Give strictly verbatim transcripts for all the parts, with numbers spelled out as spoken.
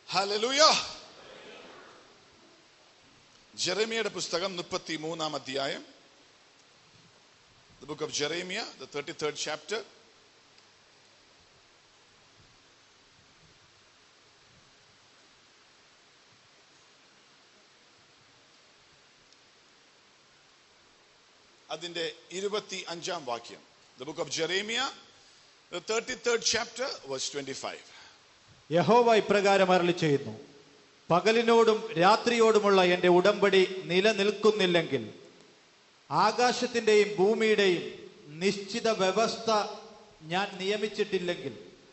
Hallelujah. ജെറമിയയുടെ പുസ്തകം മുപ്പത്തി മൂന്നാം അധ്യായം. The book of Jeremiah, the thirty-third chapter. അതിന്റെ ഇരുപത്തി അഞ്ചാം വാക്യം. The book of Jeremiah, the thirty-third chapter, verse twenty-five. യഹോവ ഇപ്രകാരം അരുളി ചെയ്യുന്നു, പകലിനോടും രാത്രിയോടുമുള്ള എന്റെ ഉടമ്പടി നിലനിൽക്കുന്നില്ലെങ്കിൽ, ആകാശത്തിന്റെയും ഭൂമിയുടെയും നിശ്ചിത വ്യവസ്ഥ ഞാൻ നിയമിച്ചിട്ടില്ലെങ്കിൽ.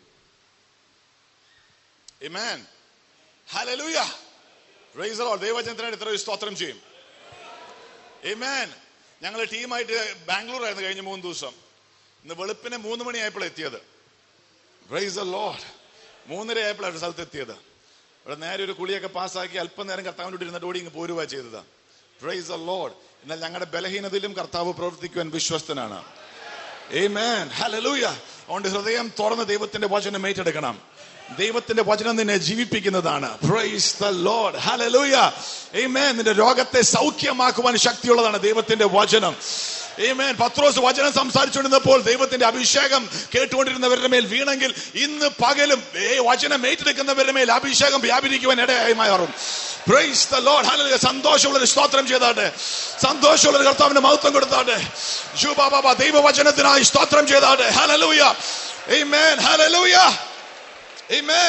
Amen. Hallelujah. Praise the Lord. ദൈവവചനത്തിനായിട്ട് ഇത്ര സ്തോത്രം ചെയ്യും. Amen. ഞങ്ങൾ ടീമായിട്ട് ബാംഗ്ലൂർ ആയിരുന്നു കഴിഞ്ഞ മൂന്ന് ദിവസം. ഇന്ന് വെളുപ്പിനെ മൂന്ന് മണിയായപ്പോൾ എത്തിയത്. Praise the Lord. മൂന്നര ആയപ്പോഴാണ് സ്ഥലത്ത് എത്തിയത്. ഇവിടെ നേരെ ഒരു കുളിയൊക്കെ പാസ്സാക്കി അല്പം നേരം കർത്താവിനോട് ഇരുന്നിട്ട് ഓടി ഇങ്ങ് പോരുക ചെയ്തതാ. Praise the Lord. എന്നാൽ ഞങ്ങളുടെ ബലഹീനതയിലും കർത്താവ് പ്രവർത്തിക്കുവാൻ വിശ്വസ്തനാണ്. Amen. Hallelujah. അതുകൊണ്ട് ഹൃദയം തുറന്ന് ദൈവത്തിന്റെ വചനം ഏറ്റെടുക്കണം. ദൈവത്തിന്റെ വചനം നിന്നെ ജീവിപ്പിക്കുന്നതാണ്. Praise the Lord. Hallelujah. Amen. നിന്റെ രോഗത്തെ സൗഖ്യമാക്കുവാൻ ശക്തിയുള്ളതാണ് ദൈവത്തിന്റെ വചനം. Amen. പത്രോസ് വചനം സംസാരിച്ചുകൊണ്ടിരുന്നപ്പോൾ ദൈവത്തിന്റെ അഭിഷേകം കേട്ടുകൊണ്ടിരുന്നവരുടെ മേൽ വീണെങ്കിൽ ഇന്ന് പകലും വചനം ഏറ്റെടുക്കുന്നവരുടെ മേൽ അഭിഷേകം വ്യാപരിക്കുവാൻ ഇടയായി മാറും. Praise the Lord. Hallelujah. സന്തോഷമുള്ളൊരു സ്തോത്രം ചെയ്താട്ടെ. സന്തോഷമുള്ളൊരു കർത്താവിന്റെ മഹത്വം കൊടുത്താട്ടെ. ജൂബാബാബ ദൈവവചനത്തിനായി സ്തോത്രം ചെയ്താട്ടെ. Hallelujah. Amen. Hallelujah. Amen.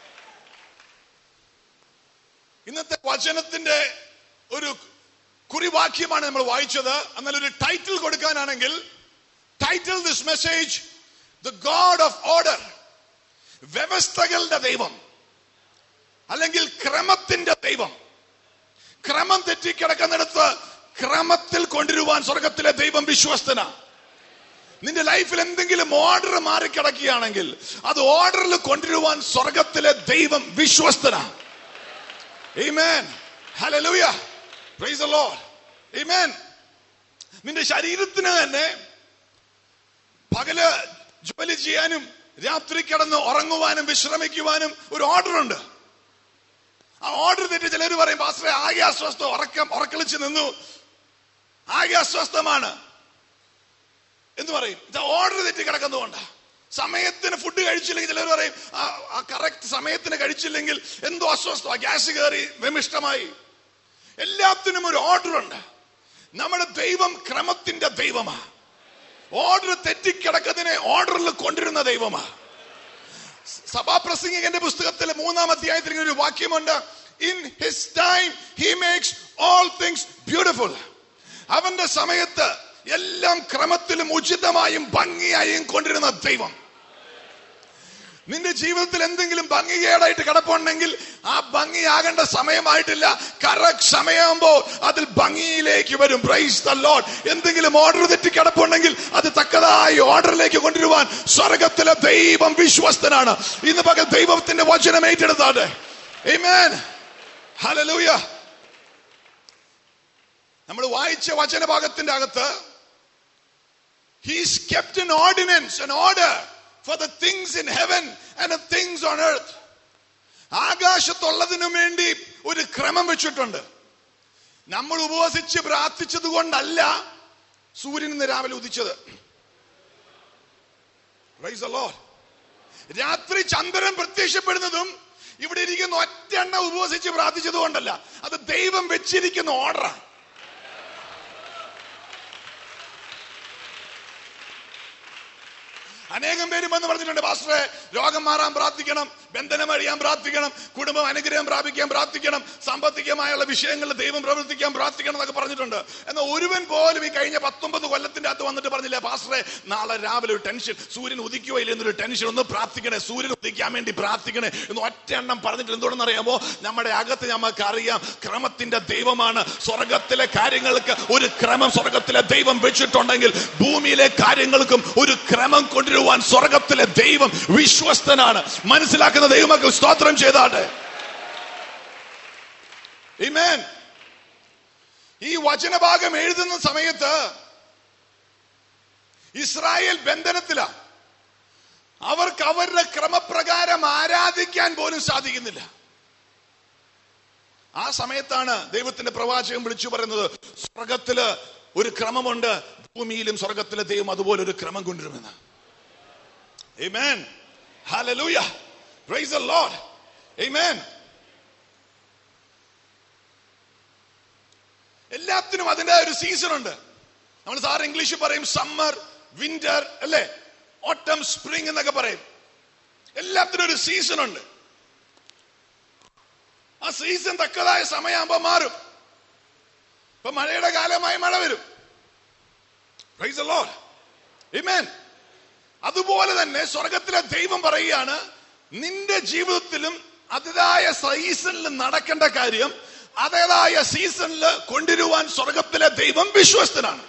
ഇന്നത്തെ വചനത്തിന്റെ ഒരു കുറിവാക്യമാണ് നമ്മൾ വായിച്ചത്. എന്നാൽ ഒരു ടൈറ്റിൽ കൊടുക്കാനാണെങ്കിൽ, title this message the God of order. വ്യവസ്ഥകളുടെ ദൈവം അല്ലെങ്കിൽ ക്രമത്തിന്റെ ദൈവം. ക്രമം തെറ്റിക്കിടക്കുന്നിടത്ത് ക്രമത്തിൽ കൊണ്ടുവരുവാൻ സ്വർഗത്തിലെ ദൈവം വിശ്വസ്തനാ. നിന്റെ ലൈഫിൽ എന്തെങ്കിലും ഓർഡർ മാറിക്കിടക്കുകയാണെങ്കിൽ അത് ഓർഡറിൽ കൊണ്ടുവരുവാൻ സ്വർഗത്തിലെ ദൈവം വിശ്വസ്തനാ. Amen. Hallelujah. Praise the Lord. Amen. നിന്റെ ശരീരത്തിന് തന്നെ പകല് ജോലി ചെയ്യാനും രാത്രി കിടന്ന് ഉറങ്ങുവാനും വിശ്രമിക്കുവാനും ഒരു ഓർഡർ ഉണ്ട്. ആ ഓർഡർ തെറ്റി ചിലർ പറയും, പാസ്റ്ററെ ആകെ അസ്വസ്ഥ, ഉറക്കം ഉറക്കളിച്ച് നിന്നു, ആകെ അസ്വസ്ഥമാണ് എന്ന് പറയും. ഇത് ഓർഡർ തെറ്റി കിടക്കുന്നതുകൊണ്ടാ. സമയത്തിന് ഫുഡ് കഴിച്ചില്ലെങ്കിൽ ചിലർ പറയും ആ കറക്റ്റ് സമയത്തിന് കഴിച്ചില്ലെങ്കിൽ എന്തോ അസ്വസ്ഥ, ഗ്യാസ് കയറി, വിമിഷ്ടമായി. എല്ലാത്തിനും ഒരു ഓർഡർ ഉണ്ട്. നമ്മുടെ ദൈവം ക്രമത്തിന്റെ ദൈവമാ. ഓർഡർ തെറ്റിക്കിടക്കുന്നതിനെ ഓർഡറിൽ കൊണ്ടിരുന്ന ദൈവമാ. സഭാപ്രസംഗികന്റെ പുസ്തകത്തിലെ മൂന്നാം അധ്യായത്തിൽ ഇങ്ങനെ ഒരു വാക്യമുണ്ട്, in his time he makes all things beautiful. അവന്റെ സമയത്ത് എല്ലാം ക്രമത്തിലും ഉചിതമായും ഭംഗിയായും കൊണ്ടിരുന്ന ദൈവം. നിന്റെ ജീവിതത്തിൽ എന്തെങ്കിലും ഭംഗികേടായിട്ട് കിടപ്പുണ്ടെങ്കിൽ ആ ഭംഗിയാകേണ്ട സമയമായിട്ടില്ല. കറക്റ്റ് സമയമാകുമ്പോൾ അതിൽ ഭംഗിയിലേക്ക് വരും. Praise the Lord. എന്തെങ്കിലും ഓർഡർ തെറ്റി കിടപ്പുണ്ടെങ്കിൽ അത് തക്കതായി ഓർഡറിലേക്ക് കൊണ്ടുവരുവാൻ സ്വർഗത്തിലെ ദൈവം വിശ്വസ്തനാണ്. ഇന്ന് പകൽ ദൈവത്തിന്റെ വചനം ഏറ്റെടുത്താട്ടെ. ആമേൻ. ഹല്ലേലൂയ. നമ്മൾ വായിച്ച വചനഭാഗത്തിന്റെ അകത്ത് He's kept an ordinance, an order for the things in heaven and the things on earth. ആകാശത്തുള്ളതിനു വേണ്ടി ഒരു ക്രമം വെച്ചിട്ടുണ്ട്. നമ്മൾ ഉപവസിച്ച് പ്രാർത്ഥിച്ചത് കൊണ്ടല്ല സൂര്യൻ ഇന്ന് രാവിലെ ഉദിച്ചത്. Praise the Lord. രാത്രി ചന്ദ്രൻ പ്രത്യക്ഷപ്പെടുന്നതും ഇവിടെ ഇരിക്കുന്ന ഒറ്റ എണ്ണ ഉപവസിച്ച് പ്രാർത്ഥിച്ചത് കൊണ്ടല്ല, അത് ദൈവം വെച്ചിരിക്കുന്ന ഓർഡറാണ്. അനേകം പേരും വന്ന് പറഞ്ഞിട്ടുണ്ട്, പാസ്റ്ററെ രോഗം മാറാൻ പ്രാർത്ഥിക്കണം, ബന്ധനം അഴിയാൻ പ്രാർത്ഥിക്കണം, കുടുംബം അനുഗ്രഹം പ്രാപിക്കാൻ പ്രാർത്ഥിക്കണം, സാമ്പത്തികമായുള്ള വിഷയങ്ങളിൽ ദൈവം പ്രവർത്തിക്കാൻ പ്രാർത്ഥിക്കണം എന്നൊക്കെ പറഞ്ഞിട്ടുണ്ട്. എന്നാൽ ഒരുവൻ പോലും ഈ കഴിഞ്ഞ പത്തൊമ്പത് കൊല്ലത്തിന്റെ അകത്ത് വന്നിട്ട് പറഞ്ഞില്ല, പാസ്റ്ററെ നാളെ രാവിലെ ഒരു ടെൻഷൻ, സൂര്യൻ ഉദിക്കുകയോ ഇല്ലെന്നൊരു ടെൻഷൻ, ഒന്ന് പ്രാർത്ഥിക്കണേ, സൂര്യൻ ഉദിക്കാൻ വേണ്ടി പ്രാർത്ഥിക്കണേ എന്ന് ഒറ്റ എണ്ണം പറഞ്ഞിട്ട്. എന്തുകൊണ്ടെന്ന് അറിയാമോ? നമ്മുടെ അകത്ത് നമുക്ക് അറിയാം ക്രമത്തിന്റെ ദൈവമാണ്. സ്വർഗത്തിലെ കാര്യങ്ങൾക്ക് ഒരു ക്രമം സ്വർഗത്തിലെ ദൈവം വെച്ചിട്ടുണ്ടെങ്കിൽ ഭൂമിയിലെ കാര്യങ്ങൾക്കും ഒരു ക്രമം കൊണ്ടുവരും സ്വർഗത്തിലെ ദൈവം വിശ്വസ്തനാണ്. മനസ്സിലാക്കുന്ന ദൈവമക്കൾ സ്തോത്രം ചെയ്താട്ടെ. ആമേൻ. ഈ വചനഭാഗം എഴുതുന്ന സമയത്ത് ഇസ്രായേൽ ബന്ധനത്തിലാണ്. അവർക്ക് അവരുടെ ക്രമപ്രകാരം ആരാധിക്കാൻ പോലും സാധിക്കുന്നില്ല. ആ സമയത്താണ് ദൈവത്തിന്റെ പ്രവാചകൻ വിളിച്ചു പറയുന്നത്, സ്വർഗത്തില് ഒരു ക്രമമുണ്ട്, ഭൂമിയിലും സ്വർഗത്തിലെ ദൈവം അതുപോലെ ഒരു ക്രമം കൊണ്ടുവരുമെന്ന്. Amen. Hallelujah. Praise the Lord. Amen. എല്ലാത്തിനും അതിന്റെ ഒരു സീസൺ ഉണ്ട്. നമ്മൾ സാർ ഇംഗ്ലീഷിൽ പറയും സമ്മർ, വിന്റർ, അല്ലേ, ഓട്ടം, സ്പ്രിംഗ് എന്നൊക്കെ പറയും. എല്ലാത്തിനും ഒരു സീസൺ ഉണ്ട്. ആ സീസൺ തക്കതായ സമയമാകുമ്പോ മാറും. ഇപ്പൊ മഴയുടെ കാലമായി മഴ വരും. Praise the Lord. Amen. അതുപോലെ തന്നെ സ്വർഗത്തിലെ ദൈവം പറയുകയാണ്, നിന്റെ ജീവിതത്തിലും അതേതായ സീസണിൽ നടക്കേണ്ട കാര്യം അതേതായ സീസണിൽ കൊണ്ടുവരുവാൻ സ്വർഗത്തിലെ ദൈവം വിശ്വസ്തനാണ്.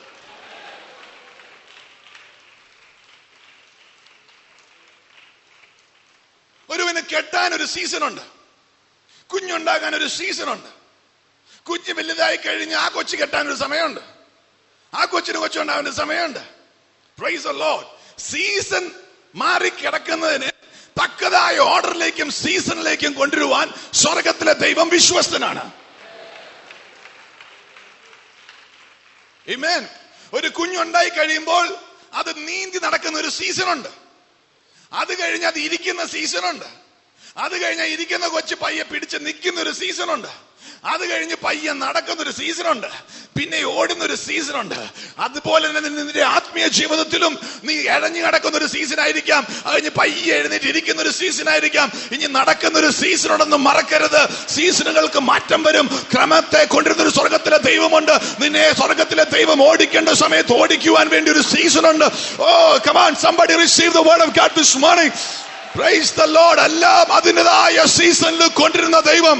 ഒരുവന് കെട്ടാൻ ഒരു സീസൺ ഉണ്ട്, കുഞ്ഞുണ്ടാകാൻ ഒരു സീസൺ ഉണ്ട്. കുഞ്ഞ് വലുതായി കഴിഞ്ഞ് ആ കൊച്ചു കെട്ടാൻ ഒരു സമയമുണ്ട്, ആ കൊച്ചിന് കൊച്ചുണ്ടാകാൻ ഒരു സമയമുണ്ട്. Praise the Lord. സീസൺ മാറിക്കിടക്കുന്നതിന് തക്കതായ ഓർഡറിലേക്കും സീസണിലേക്കും കൊണ്ടുവരുവാൻ സ്വർഗത്തിലെ ദൈവം വിശ്വസ്തനാണ്. Amen. ഒരു കുഞ്ഞുണ്ടായി കഴിയുമ്പോൾ അത് നീന്തി നടക്കുന്ന ഒരു സീസൺ ഉണ്ട്. അത് കഴിഞ്ഞ് അത് ഇരിക്കുന്ന സീസൺ ഉണ്ട്. അത് കഴിഞ്ഞ ഇരിക്കുന്ന കൊച്ചു പയ്യെ പിടിച്ച് നിൽക്കുന്ന ഒരു സീസൺ ഉണ്ട്. അത് കഴിഞ്ഞ് പയ്യെ നടക്കുന്ന ഒരു സീസൺ ഉണ്ട്. പിന്നെ ഓടുന്ന ഒരു സീസൺ ഉണ്ട്. അതുപോലെ തന്നെ നിന്റെ ആത്മീയ ജീവിതത്തിലും നീ ഇഴഞ്ഞു നടക്കുന്ന ഒരു സീസൺ ആയിരിക്കാം. അത് കഴിഞ്ഞ് പയ്യെ എഴുന്നേറ്റ് ഇരിക്കുന്ന ഒരു സീസൺ ആയിരിക്കാം. ഇനി നടക്കുന്ന ഒരു സീസൺ ഉണ്ടെന്ന് മറക്കരുത്. സീസണുകൾക്ക് മാറ്റം വരും. ക്രമത്തെ കൊണ്ടിരുന്ന ഒരു സ്വർഗത്തിലെ ദൈവമുണ്ട്. നിന്നെ സ്വർഗത്തിലെ ദൈവം ഓടിക്കേണ്ട സമയത്ത് ഓടിക്കുവാൻ വേണ്ടി ഒരു സീസൺ ഉണ്ട്. ഓ come on, somebody receive the word of God this morning. Praise the Lord. എല്ലാം അതിൻ്റെതായ സീസണിൽ കൊണ്ടിരുന്ന ദൈവം.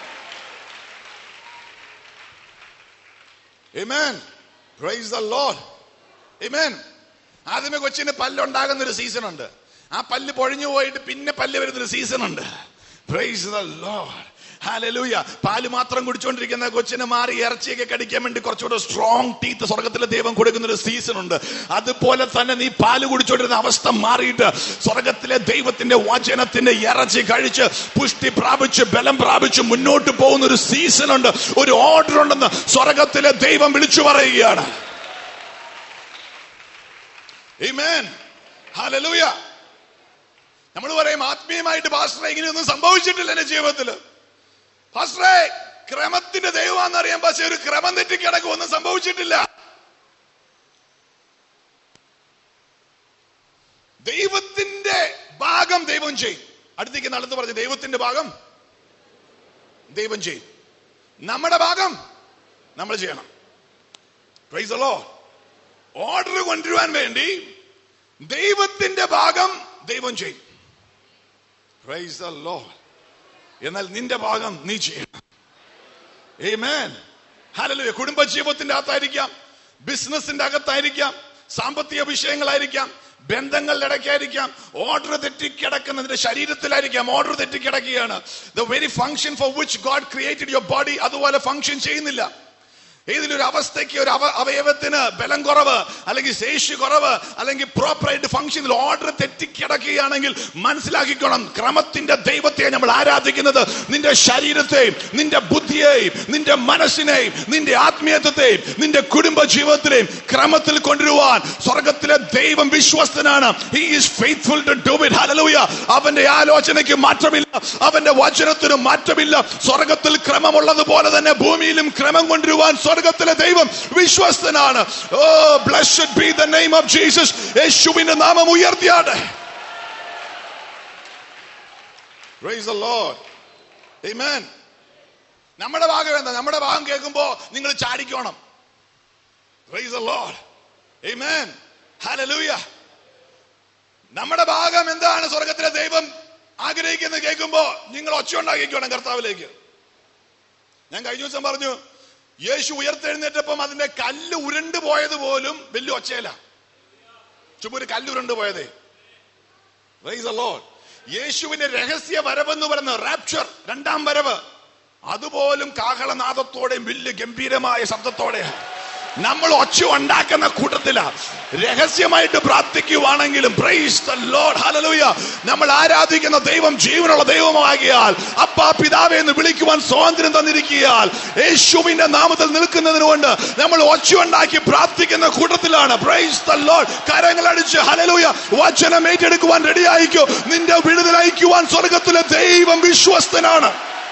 Amen. Praise the Lord. Amen. ആദ്യമേ കൊച്ചിന് പല്ലുണ്ടാകുന്ന ഒരു സീസൺ ഉണ്ട്. ആ പല്ല് പൊഴിഞ്ഞു പോയിട്ട് പിന്നെ പല്ല് വരുന്നൊരു സീസൺ ഉണ്ട്. Praise the Lord. Hallelujah. പാല് മാത്രം കുടിച്ചുകൊണ്ടിരിക്കുന്ന കൊച്ചിന് മാറി ഇറച്ചിയൊക്കെ കടിക്കാൻ വേണ്ടി കുറച്ചുകൂടെ സ്ട്രോങ് ടീത്ത് സ്വർഗത്തിലെ ദൈവം കൊടുക്കുന്ന ഒരു സീസൺ ഉണ്ട്. അതുപോലെ തന്നെ നീ പാല് കുടിച്ചുകൊണ്ടിരുന്ന അവസ്ഥ മാറിയിട്ട് സ്വർഗത്തിലെ ദൈവത്തിന്റെ വചനത്തിന്റെ ഇറച്ചി കഴിച്ച് പുഷ്ടി പ്രാപിച്ച് ബലം പ്രാപിച്ച് മുന്നോട്ട് പോകുന്ന ഒരു സീസൺ ഉണ്ട്. ഒരു ഓർഡർ ഉണ്ടെന്ന് സ്വർഗത്തിലെ ദൈവം വിളിച്ചു പറയുകയാണ്. Amen. Hallelujah. നമ്മൾ പറയും ആത്മീയമായിട്ട് പാസ്റ്ററെ ഇങ്ങനെയൊന്നും സംഭവിച്ചിട്ടില്ല എന്റെ ജീവിതത്തില്. പാസ്റ്ററെ ക്രമത്തിന്റെ ദൈവമാണെന്നറിയാം, പക്ഷെ ഒരു ക്രമം തെറ്റിക്കിടക്കും, ഒന്നും സംഭവിച്ചിട്ടില്ല. ദൈവത്തിന്റെ ഭാഗം ദൈവം ചെയ്യും. അടുത്തേക്ക് നടന്നു പറഞ്ഞു, ദൈവത്തിന്റെ ഭാഗം ദൈവം ചെയ്യും, നമ്മുടെ ഭാഗം നമ്മൾ ചെയ്യണം. Praise the Lord. ഓർഡർ കൊണ്ടുവരുവാൻ വേണ്ടി ദൈവത്തിന്റെ ഭാഗം ദൈവം ചെയ്യും. Praise the Lord. എന്നാൽ നിന്റെ ഭാഗം നീ ചെയ്യണം. Amen. Hallelujah. കുടുംബജീവിതത്തിന്റെ അകത്തായിരിക്കാം, ബിസിനസിന്റെ അകത്തായിരിക്കാം, സാമ്പത്തിക വിഷയങ്ങളായിരിക്കാം, ബന്ധങ്ങളുടെ ഇടയ്ക്കായിരിക്കാം, ഓർഡർ തെറ്റിക്കിടക്കുന്നതിന്റെ ശരീരത്തിലായിരിക്കാം ഓർഡർ തെറ്റിക്കിടക്കുകയാണ്. The very function for which God created your body അതുപോലെ ഫംഗ്ഷൻ ചെയ്യുന്നില്ല. ഏതിലൊരു അവസ്ഥയ്ക്ക് ഒരു അവയവത്തിന് ബലം കുറവ് അല്ലെങ്കിൽ ശേഷി കുറവ് അല്ലെങ്കിൽ പ്രോപ്പറായിട്ട് ഫംഗ്ഷനിൽ ഓർഡർ തെറ്റിക്കിടക്കുകയാണെങ്കിൽ മനസ്സിലാക്കിക്കോണം, ക്രമത്തിന്റെ ദൈവത്തെ നമ്മൾ ആരാധിക്കുന്നത് നിന്റെ ശരീരത്തെയും നിന്റെ ബുദ്ധിയെയും നിന്റെ മനസ്സിനെയും നിന്റെ ആത്മീയത്വത്തെയും നിന്റെ കുടുംബ ജീവിതത്തിലെയും ക്രമത്തിൽ കൊണ്ടുവരുവാൻ സ്വർഗത്തിലെ ദൈവം വിശ്വസ്തനാണ്. He is faithful to do it. Hallelujah. അവന്റെ ആലോചനയ്ക്ക് മാറ്റമില്ല, അവന്റെ വചനത്തിന് മാറ്റമില്ല. സ്വർഗത്തിൽ ക്രമമുള്ളതുപോലെ തന്നെ ഭൂമിയിലും ക്രമം കൊണ്ടുവരുവാൻ സ്വർഗത്തിലെ ദൈവം വിശ്വസ്തനാണ്. Oh, blessed be the name of Jesus. യേശുവിന്റെ നാമം ഉയർത്തിയാട്ടെ. Praise the Lord. Amen. നമ്മുടെ ഭാഗം എന്താ? നമ്മുടെ ഭാഗം കേൾക്കുമ്പോ നിങ്ങൾ ചാടിക്കോണം. Praise the Lord. Amen. Hallelujah. നമ്മുടെ ഭാഗം എന്താണ് സ്വർഗത്തിലെ ദൈവം ആഗ്രഹിക്കുന്നത് കേൾക്കുമ്പോ നിങ്ങൾ ഒച്ച ഉണ്ടാക്കിക്കോണം കർത്താവിലേക്ക്. ഞാൻ കഴിഞ്ഞ ദിവസം പറഞ്ഞു, യേശു ഉയർത്തെഴുന്നേറ്റപ്പം അതിന്റെ കല്ല് ഉരുണ്ടു പോയത് പോലും വലിയ ഒച്ചയില. ചുമ്മാ ഒരു കല്ല് ഉരുണ്ടു പോയതേ. Praise the Lord. യേശുവിന്റെ രഹസ്യ വരവെന്ന് പറയുന്ന റാപ്ചർ, രണ്ടാം വരവ്, അതുപോലും കാഹളനാദത്തോടെയും വലിയ ഗംഭീരമായ ശബ്ദത്തോടെ നമ്മൾ ഒച്ച ഉണ്ടാക്കുന്ന കൂട്ടത്തില രഹസ്യമായിട്ട് പ്രാർത്ഥിക്കുവാണെങ്കിലും പ്രൈസ് ദി ലോർഡ് ഹല്ലേലൂയ. നമ്മൾ ആരാധിക്കുന്ന ദൈവം ജീവനുള്ള ദൈവമാകിയാൽ അപ്പാ പിതാവേ എന്ന് വിളിക്കുവാൻ സ്വാതന്ത്ര്യം തന്നിരിക്കുകയാൽ യേശുവിന്റെ നാമത്തിൽ നിൽക്കുന്നതിന് കൊണ്ട് നമ്മൾ ഒച്ച ഉണ്ടാക്കി പ്രാർത്ഥിക്കുന്ന കൂട്ടത്തിലാണ്. Praise the Lord. കരങ്ങളടിച്ച് ഹല്ലേലൂയ. വചനം ഏറ്റെടുക്കുവാൻ റെഡി ആയിക്കോ. നിന്റെ വിടുതൽ അയക്കുവാൻ സ്വർഗത്തിലെ ദൈവം വിശ്വസ്തനാണ്.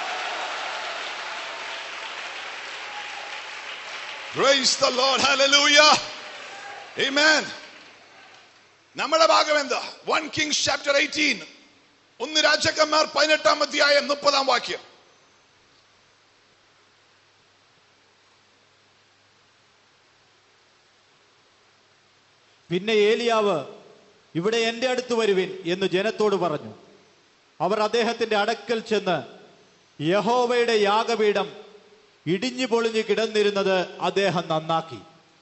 Praise the Lord. Hallelujah. Amen. നമ്മുടെ ഭാഗം എന്താ? First Kings chapter eighteen. ഒന്ന് രാജാക്കന്മാർ പതിനെട്ടാം അധ്യായം മുപ്പതാം വാക്യം. പിന്നെ ഏലിയാവ്, ഇവിടെ എന്റെ അടുത്ത് വരുവിൻ എന്ന് ജനത്തോട് പറഞ്ഞു. അവർ അദ്ദേഹത്തിന്റെ അടുക്കൽ ചെന്ന് യഹോവയുടെ യാഗപീഠം ഇടിഞ്ഞു പൊളിഞ്ഞു കിടന്നിരുന്നത് അദ്ദേഹം നന്നാക്കി.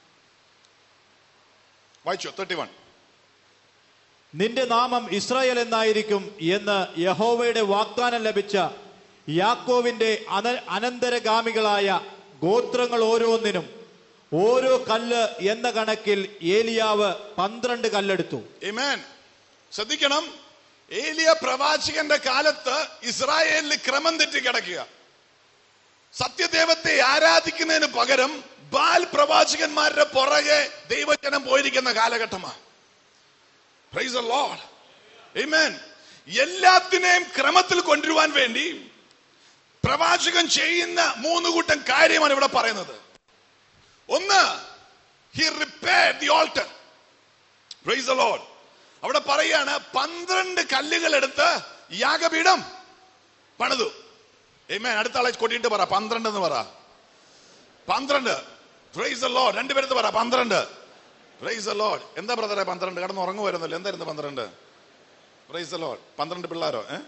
വായിച്ചോ മുപ്പത്തിയൊന്ന്. നിന്റെ നാമം ഇസ്രായേൽ എന്നായിരിക്കും എന്ന് യഹോവയുടെ വാഗ്ദാനം ലഭിച്ച യാക്കോവിന്റെ അനന്തരഗാമികളായ ഗോത്രങ്ങൾ ഓരോന്നിനും ഓരോ കല്ല് എന്ന കണക്കിൽ ഏലിയാവ് പന്ത്രണ്ട് കല്ലെടുത്തു. ആമേൻ. ശ്രദ്ധിക്കണം, ഏലിയ പ്രവാചകന്റെ കാലത്ത് ഇസ്രായേലിൽ ക്രമം തെറ്റി കിടക്കുക. സത്യദൈവത്തെ ആരാധിക്കുന്നതിന് പകരം ബാൽ പ്രവാചകന്മാരുടെ പുറകെ ദൈവജനം പോയിരിക്കുന്ന കാലഘട്ടമാണ്. Praise the Lord. ആമേൻ. എല്ലാത്തിനെയും ക്രമത്തിൽ കൊണ്ടുവരുവാൻ വേണ്ടി പ്രവാചകൻ ചെയ്യുന്ന മൂന്ന് കൂട്ടം കാര്യമാണ് ഇവിടെ പറയുന്നത്. ഒന്ന്, he repaired the altar. Praise the Lord. അവിടെ പറയാണ് പന്ത്രണ്ട് കല്ലുകൾ എടുത്ത് യാഗപീഠം പണിതു. ആമേൻ. അടുത്ത ആളെ കൊട്ടിയിട്ട് പറ പന്ത്രണ്ട് എന്ന് പറ. പന്ത്രണ്ട്. Praise the Lord. രണ്ടുപേരത്ത് പറ പന്ത്രണ്ട്. Praise the Lord. എന്താ ബ്രദറെ പന്ത്രണ്ട്? കടന്ന് ഉറങ്ങു വരുന്നല്ലോ. എന്തായിരുന്നു പന്ത്രണ്ട്? Praise the Lord. പന്ത്രണ്ട് പിള്ളാരോ? ഏ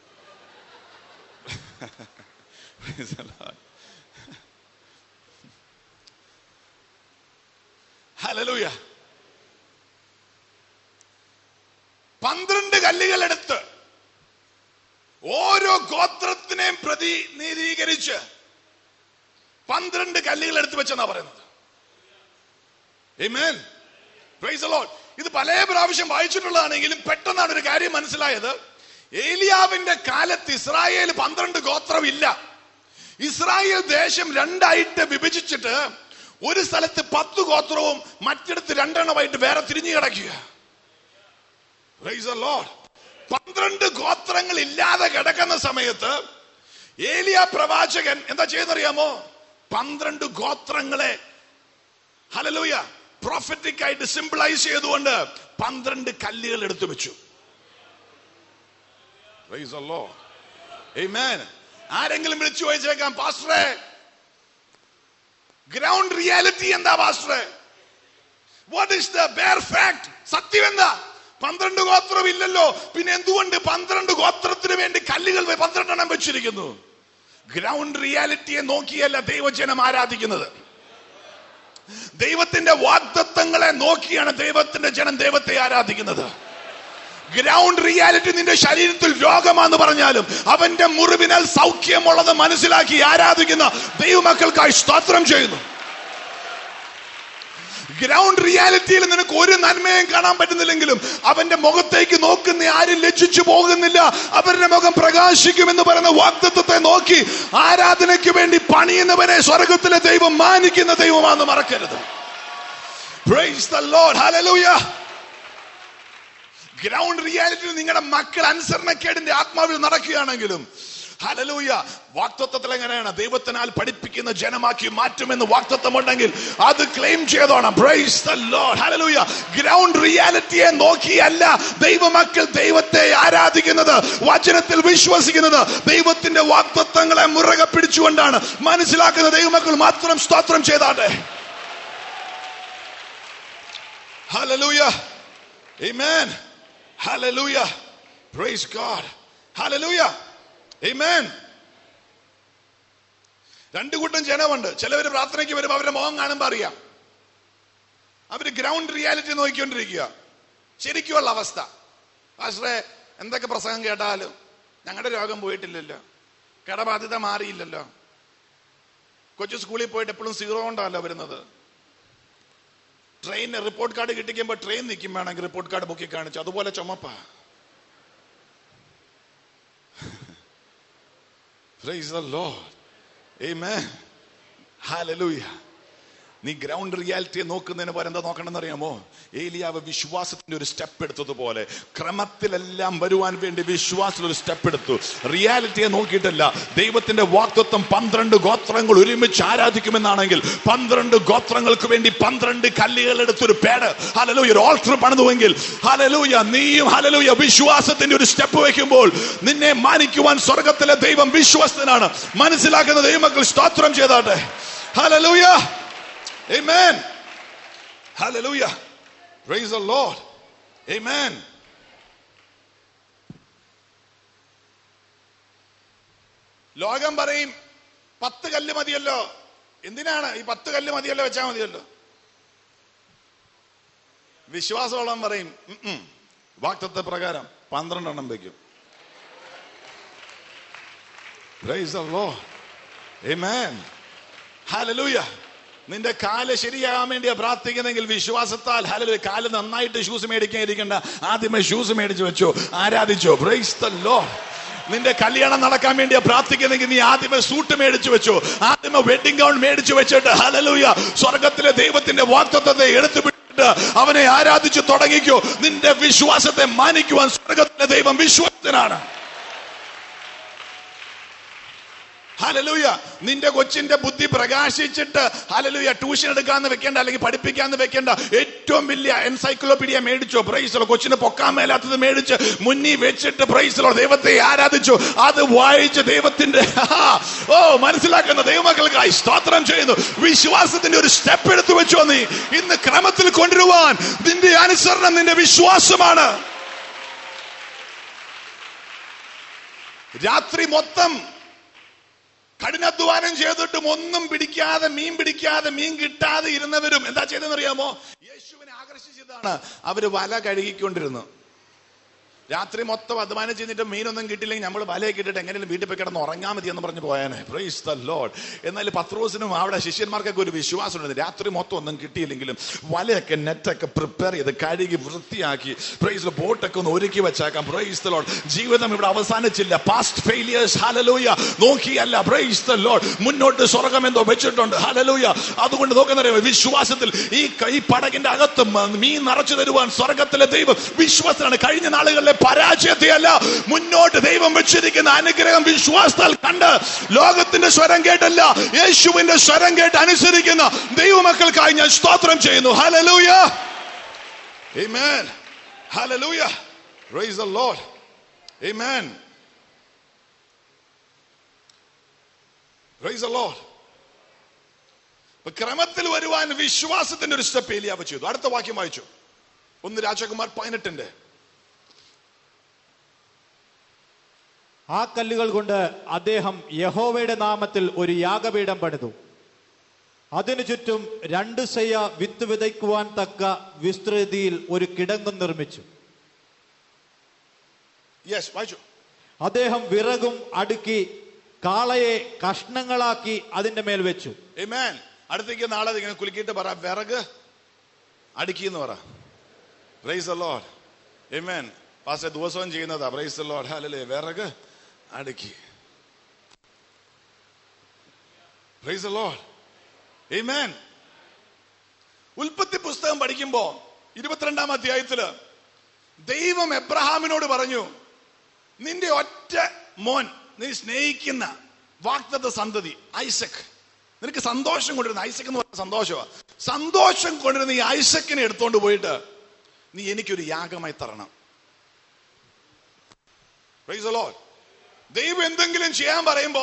Praise the Lord. Hallelujah. പന്ത്രണ്ട് കല്ലുകൾ എടുത്ത് ഓരോ ഗോത്രത്തിനെയും പ്രതിനിധീകരിച്ച് പന്ത്രണ്ട് കല്ലുകൾ എടുത്ത് വെച്ചെന്നാ പറയുന്നത്. Amen. Praise the Lord. ഇത് പല പ്രാവശ്യം വായിച്ചിട്ടുള്ളതാണെങ്കിലും പെട്ടെന്നാണ് ഒരു കാര്യം മനസ്സിലായത്. ഏലിയാവിന്റെ കാലത്ത് ഇസ്രായേൽ പന്ത്രണ്ട് ഗോത്രമില്ല. ഇസ്രായേൽ ദേശം രണ്ടായിട്ട് വിഭജിച്ചിട്ട് ഒരു സ്ഥലത്ത് പത്ത് ഗോത്രവും മറ്റിടത്ത് രണ്ടെണ്ണമായിട്ട് വേറെ തിരിഞ്ഞു കിടക്കുക. Praise the Lord. പന്ത്രണ്ട് ഗോത്രങ്ങൾ ഇല്ലാതെ കിടക്കുന്ന സമയത്ത് ഏലിയ പ്രവാചകൻ എന്താ ചെയ്യുന്നറിയാമോ? പന്ത്രണ്ട് ഗോത്രങ്ങളെ ഹല്ലേലൂയ പ്രൊഫറ്റിക് ആയിട്ട് സിംബിളൈസ് ചെയ്തുകൊണ്ട് പന്ത്രണ്ട് കല്ലുകൾ എടുത്തു വെച്ചു. Praise the Lord. Amen. ആരെങ്കിലും വിളിച്ചു ചോദിച്ചേക്കാം, പാസ്റ്ററെ ഗ്രൗണ്ട് റിയാലിറ്റി എന്താ പാസ്റ്ററെ? What is the bare fact? സത്യം എന്താ? പന്ത്രണ്ട് ഗോത്രം ഇല്ലല്ലോ, പിന്നെ എന്തുകൊണ്ട് പന്ത്രണ്ട് ഗോത്രത്തിന് വേണ്ടി കല്ലുകൾ പന്ത്രണ്ടെണ്ണം വെച്ചിരിക്കുന്നു? ഗ്രൗണ്ട് റിയാലിറ്റിയെ നോക്കിയല്ല ദൈവജനം ആരാധിക്കുന്നത്. ദൈവത്തിന്റെ വാഗ്ദത്തങ്ങളെ നോക്കിയാണ് ദൈവത്തിന്റെ ജനം ദൈവത്തെ ആരാധിക്കുന്നത്. ഗ്രൗണ്ട് റിയാലിറ്റി നിന്റെ ശരീരത്തിൽ രോഗമാണെന്ന് പറഞ്ഞാലും അവന്റെ മുറിവിനാൽ സൗഖ്യമുള്ളത് മനസ്സിലാക്കി ആരാധിക്കുന്ന ദൈവമക്കൾക്കായി സ്തോത്രം ചെയ്യുന്നു. ഗ്രൗണ്ട് റിയാലിറ്റിയിൽ നിനക്ക് ഒരു നന്മയും കാണാൻ പറ്റുന്നില്ലെങ്കിലും അവന്റെ മുഖത്തേക്ക് നോക്കുന്ന ആരും ലജ്ജിച്ചു പോകുന്നില്ല. അവരുടെ മുഖം പ്രകാശിക്കുമെന്ന് പറയുന്ന വാഗ്ദത്തത്തെ നോക്കി ആരാധനയ്ക്ക് വേണ്ടി പണിയുന്നവനെ സ്വർഗത്തിലെ ദൈവം മാനിക്കുന്ന ദൈവമാണെന്ന് മറക്കരുത്. Praise the Lord. Hallelujah. Ground റിയാലിറ്റിയിൽ നിങ്ങളുടെ മക്കൾ അനുസരണക്കേടിന്റെ ആത്മാവിൽ നടക്കുകയാണെങ്കിലും ഹല്ലേലൂയ വാഗ്ദത്തത്തിൽ എങ്ങനെയാണ്? ദൈവത്തിനാൽ പഠിപ്പിക്കുന്ന ജനമാക്കി മാറ്റുമെന്ന് വാഗ്ദത്തമുണ്ടെങ്കിൽ അത് ക്ലെയിം ചെയ്തോണം. Praise the Lord. Hallelujah. Ground റിയാലിറ്റിയെ നോക്കിയല്ല ദൈവമക്കൾ ദൈവത്തെ ആരാധിക്കുന്നത്, വചനത്തിൽ വിശ്വസിക്കുന്നത്. ദൈവത്തിന്റെ വാഗ്ദത്തങ്ങളെ മുറുകെ പിടിച്ചുകൊണ്ടാണ് മനസ്സിലാക്കുന്ന ദൈവമക്കൾ മാത്രം സ്തോത്രം ചെയ്താട്ടെ. Hallelujah. Amen. Hallelujah. Praise God. Hallelujah. Amen. രണ്ടു കൂട്ടം ജനമുണ്ട്. ചിലവര് പ്രാർത്ഥനയ്ക്ക് വരുമ്പോൾ അവരുടെ മുഖം കാണുമ്പോൾ അറിയാം അവര് ഗ്രൗണ്ട് റിയാലിറ്റി നോക്കിക്കൊണ്ടിരിക്കുക. ശരിക്കുള്ള അവസ്ഥ, പാസ്റ്ററെ എന്തൊക്കെ പ്രസംഗം കേട്ടാലും ഞങ്ങളുടെ രോഗം പോയിട്ടില്ലല്ലോ, കടബാധ്യത മാറിയില്ലല്ലോ, കൊച്ചു സ്കൂളിൽ പോയിട്ട് എപ്പോഴും സീറോ കൊണ്ടല്ലോ വരുന്നത്, ട്രെയിനിന് റിപ്പോർട്ട് കാർഡ് കിട്ടിക്കുമ്പോ ട്രെയിൻ നിൽക്കും വേണമെങ്കിൽ റിപ്പോർട്ട് കാർഡ് ബുക്കി കാണിച്ചു, അതുപോലെ ചുമപ്പാ. Praise the Lord. Amen. Hallelujah. നീ ഗ്രൗണ്ട് റിയാലിറ്റിയെ നോക്കുന്നതിന് പകരം എന്താ നോക്കണമെന്ന് അറിയാമോ? ഏലിയാവ് വിശ്വാസത്തിന്റെ ഒരു സ്റ്റെപ്പ് എടുത്തതുപോലെ ക്രമത്തിലെല്ലാം വരുവാൻ വേണ്ടി വിശ്വാസത്തിൽ ഒരു സ്റ്റെപ്പ് എടുത്തു. റിയാലിറ്റിയെ നോക്കിയിട്ടല്ല. ദൈവത്തിന്റെ വാഗ്ദത്തം പന്ത്രണ്ട് ഗോത്രങ്ങൾ ഒരുമിച്ച് ആരാധിക്കുമെന്നാണെങ്കിൽ പന്ത്രണ്ട് ഗോത്രങ്ങൾക്ക് വേണ്ടി പന്ത്രണ്ട് കല്ലുകൾ എടുത്തൊരു പേട് ഹല്ലേലൂയ ഒരു ഓൾട്ടർ പണിതുവെങ്കിൽ ഹല്ലേലൂയ നീയും ഹല്ലേലൂയ വിശ്വാസത്തിന്റെ ഒരു സ്റ്റെപ്പ് വെക്കുമ്പോൾ നിന്നെ മാനിക്കുവാൻ സ്വർഗത്തിലെ ദൈവം വിശ്വസ്തനാണ്. മനസ്സിലാക്കുന്ന ദൈവമക്കൾ സ്തോത്രം ചെയ്താട്ടെ. Hallelujah. Amen. Hallelujah. Praise the Lord. Amen. ലോകം പറയും പത്ത് കല്ല് മതിയല്ലോ. എന്തിനാണ് ഈ പത്ത് കല്ല് മതിയല്ലോ, വെച്ചാൽ മതിയല്ലോ. വിശ്വാസമുള്ളവൻ പറയും വാഗ്ദത്ത പ്രകാരം പന്ത്രണ്ടെണ്ണം വയ്ക്കും. Praise the Lord. Amen. Hallelujah. നിന്റെ കാല് ശരിയാകാൻ വേണ്ടിയാ പ്രാർത്ഥിക്കുന്നെങ്കിൽ വിശ്വാസത്താൽ ഹല്ലേലൂയ കാല് നന്നായിട്ട് ഷൂസ് മേടിക്കാൻ ഇരിക്കണ്ട, ആദ്യമേ ഷൂസ് മേടിച്ചു വെച്ചോ, ആരാധിച്ചോ. Price the Lord. നിന്റെ കല്യാണം നടക്കാൻ വേണ്ടിയാ പ്രാർത്ഥിക്കുന്നെങ്കിൽ നീ ആദ്യമേ സൂട്ട് മേടിച്ചു വെച്ചോ, ആദ്യമേ വെഡിങ് ഗൗൺ മേടിച്ചു വെച്ചിട്ട് ഹല്ലേലൂയ സ്വർഗത്തിലെ ദൈവത്തിന്റെ വാഗ്ദത്തത്തെ എടുത്തു വിട്ടിട്ട് അവനെ ആരാധിച്ചു തുടങ്ങിക്കോ. നിന്റെ വിശ്വാസത്തെ മാനിക്കുവാൻ സ്വർഗത്തിലെ ദൈവം വിശ്വസ്തനാണ്. ഹല്ലേലൂയ. നിന്റെ കൊച്ചിന്റെ ബുദ്ധി പ്രകാശിച്ചിട്ട് ഹല്ലേലൂയ ട്യൂഷൻ എടുക്കാന്ന് വെക്കേണ്ട, അല്ലെങ്കിൽ പഠിപ്പിക്കാന്ന് വെക്കേണ്ട. ഏറ്റവും വലിയ എൻസൈക്ലോപീഡിയ മേടിച്ചോ. Praise Lord. കൊച്ചിന് പൊക്കാൻ മേലാത്തത് മേടിച്ച് മുന്നിൽ വെച്ചിട്ട് പ്രൈസ് ലോ ദൈവത്തെ ആരാധിച്ചു. അത് വായിച്ച് ദൈവത്തിന്റെ ഓ മനസ്സിലാക്കുന്ന ദൈവമക്കൾക്കായി സ്തോത്രം ചെയ്യുന്നു. വിശ്വാസത്തിന്റെ ഒരു സ്റ്റെപ്പ് എടുത്തു വെച്ചോ. നീ ഇന്ന് ക്രമത്തിൽ കൊണ്ടുവരുവാൻ നിന്റെ അനുസരണം നിന്റെ വിശ്വാസമാണ്. രാത്രി മൊത്തം കഠിനാധ്വാനം ചെയ്തിട്ടും ഒന്നും പിടിക്കാതെ, മീൻ പിടിക്കാതെ, മീൻ കിട്ടാതെ ഇരുന്നവരും എന്താ ചെയ്തെന്ന് അറിയാമോ? യേശുവിനെ ആകർഷിച്ചതാണ്. അവര് വല കഴുകിക്കൊണ്ടിരുന്നു. രാത്രി മൊത്തം അധ്വാനം ചെയ്തിട്ട് മീനൊന്നും കിട്ടില്ലെങ്കിൽ നമ്മൾ വലയൊക്കെ ഇട്ടിട്ട് എങ്ങനെയും വീട്ടിൽ പോയി കിടന്ന് ഉറങ്ങാൻ മതി എന്ന് പറഞ്ഞ് പോയാനെ. Price the Lord. എന്നാൽ പത്രോസിനും അവിടെ ശിഷ്യന്മാർക്കൊക്കെ ഒരു വിശ്വാസം ഉണ്ട്. രാത്രി മൊത്തം ഒന്നും കിട്ടിയില്ലെങ്കിലും വലയൊക്കെ നെറ്റൊക്കെ പ്രിപ്പയർ ചെയ്ത് കഴുകി വൃത്തിയാക്കി പ്രൈസ് ബോട്ടൊക്കെ ഒന്ന് ഒരുക്കി വെച്ചേക്കാം. Praise the Lord. ജീവിതം ഇവിടെ അവസാനിച്ചില്ല. പാസ്റ്റ് ഫെയിലിയേഴ്സ് ഹല്ലേലൂയ നോക്കിയല്ല. Praise the Lord. മുന്നോട്ട് സ്വർഗം എന്തോ വെച്ചിട്ടുണ്ട്. ഹല്ലേലൂയ. അതുകൊണ്ട് നോക്കുന്നറിയാമോ വിശ്വാസത്തിൽ ഈ ഈ പടകിന്റെ അകത്ത് മീൻ നിറച്ചു തരുവാൻ സ്വർഗത്തിലെ ദൈവം വിശ്വാസമാണ്. കഴിഞ്ഞ നാളുകളിലെ പരാജയത്തെയല്ല, മുന്നോട്ട് ദൈവം വെച്ചിരിക്കുന്ന അനുഗ്രഹം വിശ്വാസത്താൽ കണ്ട് ലോകത്തിന്റെ സ്വരം കേട്ടല്ല, യേശുവിന്റെ സ്വരം കേട്ട് അനുസരിക്കുന്ന ദൈവമക്കൾക്കായി ഞാൻ സ്തോത്രം ചെയ്യുന്നു. Hallelujah. Amen. Hallelujah. Praise the Lord. Amen. Praise the Lord. ക്രമത്തിൽ വരുവാൻ വിശ്വാസത്തിന്റെ ഒരു സ്റ്റെപ്പ് ഏലിയാവ് ചെയ്തു. അടുത്ത വാക്യം വായിച്ചു. ഒന്ന് രാജകുമാർ പതിനെട്ടിന്റെ. ആ കല്ലുകൾ കൊണ്ട് അദ്ദേഹം യഹോവയുടെ നാമത്തിൽ ഒരു യാഗപീഠം പണിതു. അതിനു ചുറ്റും രണ്ട് സെയ വിത്ത് വിതയ്ക്കുവാൻ തക്ക വിസ്തൃതിയിൽ ഒരു കിടങ്ങും നിർമ്മിച്ചു. അദ്ദേഹം വിറകും അടുക്കി കാളയെ കഷ്ണങ്ങളാക്കി അതിന്റെ മേൽ വെച്ചു. ആമേൻ. അടുത്തേക്ക് നാളെ ഇങ്ങനെ കുലുക്കിയിട്ട് പറ, വിറക് അടുക്കി എന്ന് പറ. Praise the Lord. Amen. Pastor ദിവസവും ചെയ്യുന്നതാ. Praise the Lord. ഹല്ലേലൂയ. വിറക് അടുക്കി. Praise the Lord. ആമേൻ. ഉൽപ്പത്തി പുസ്തകം പഠിക്കുമ്പോ ഇരുപത്തിരണ്ടാം അധ്യായത്തില് ദൈവം എബ്രഹാമിനോട് പറഞ്ഞു, നിന്റെ ഒറ്റ മോൻ, നീ സ്നേഹിക്കുന്ന വാഗ്ദത്ത സന്തതി ഐസക്, നിനക്ക് സന്തോഷം കൊണ്ടിരുന്ന ഐസക് എന്ന് പറഞ്ഞ സന്തോഷമാണ്. സന്തോഷം കൊണ്ടിരുന്ന ഈ ഐസക്കിനെ എടുത്തോണ്ട് പോയിട്ട് നീ എനിക്കൊരു യാഗമായി തരണം. Praise the Lord. ദൈവം എന്തെങ്കിലും ചെയ്യാൻ പറയുമ്പോ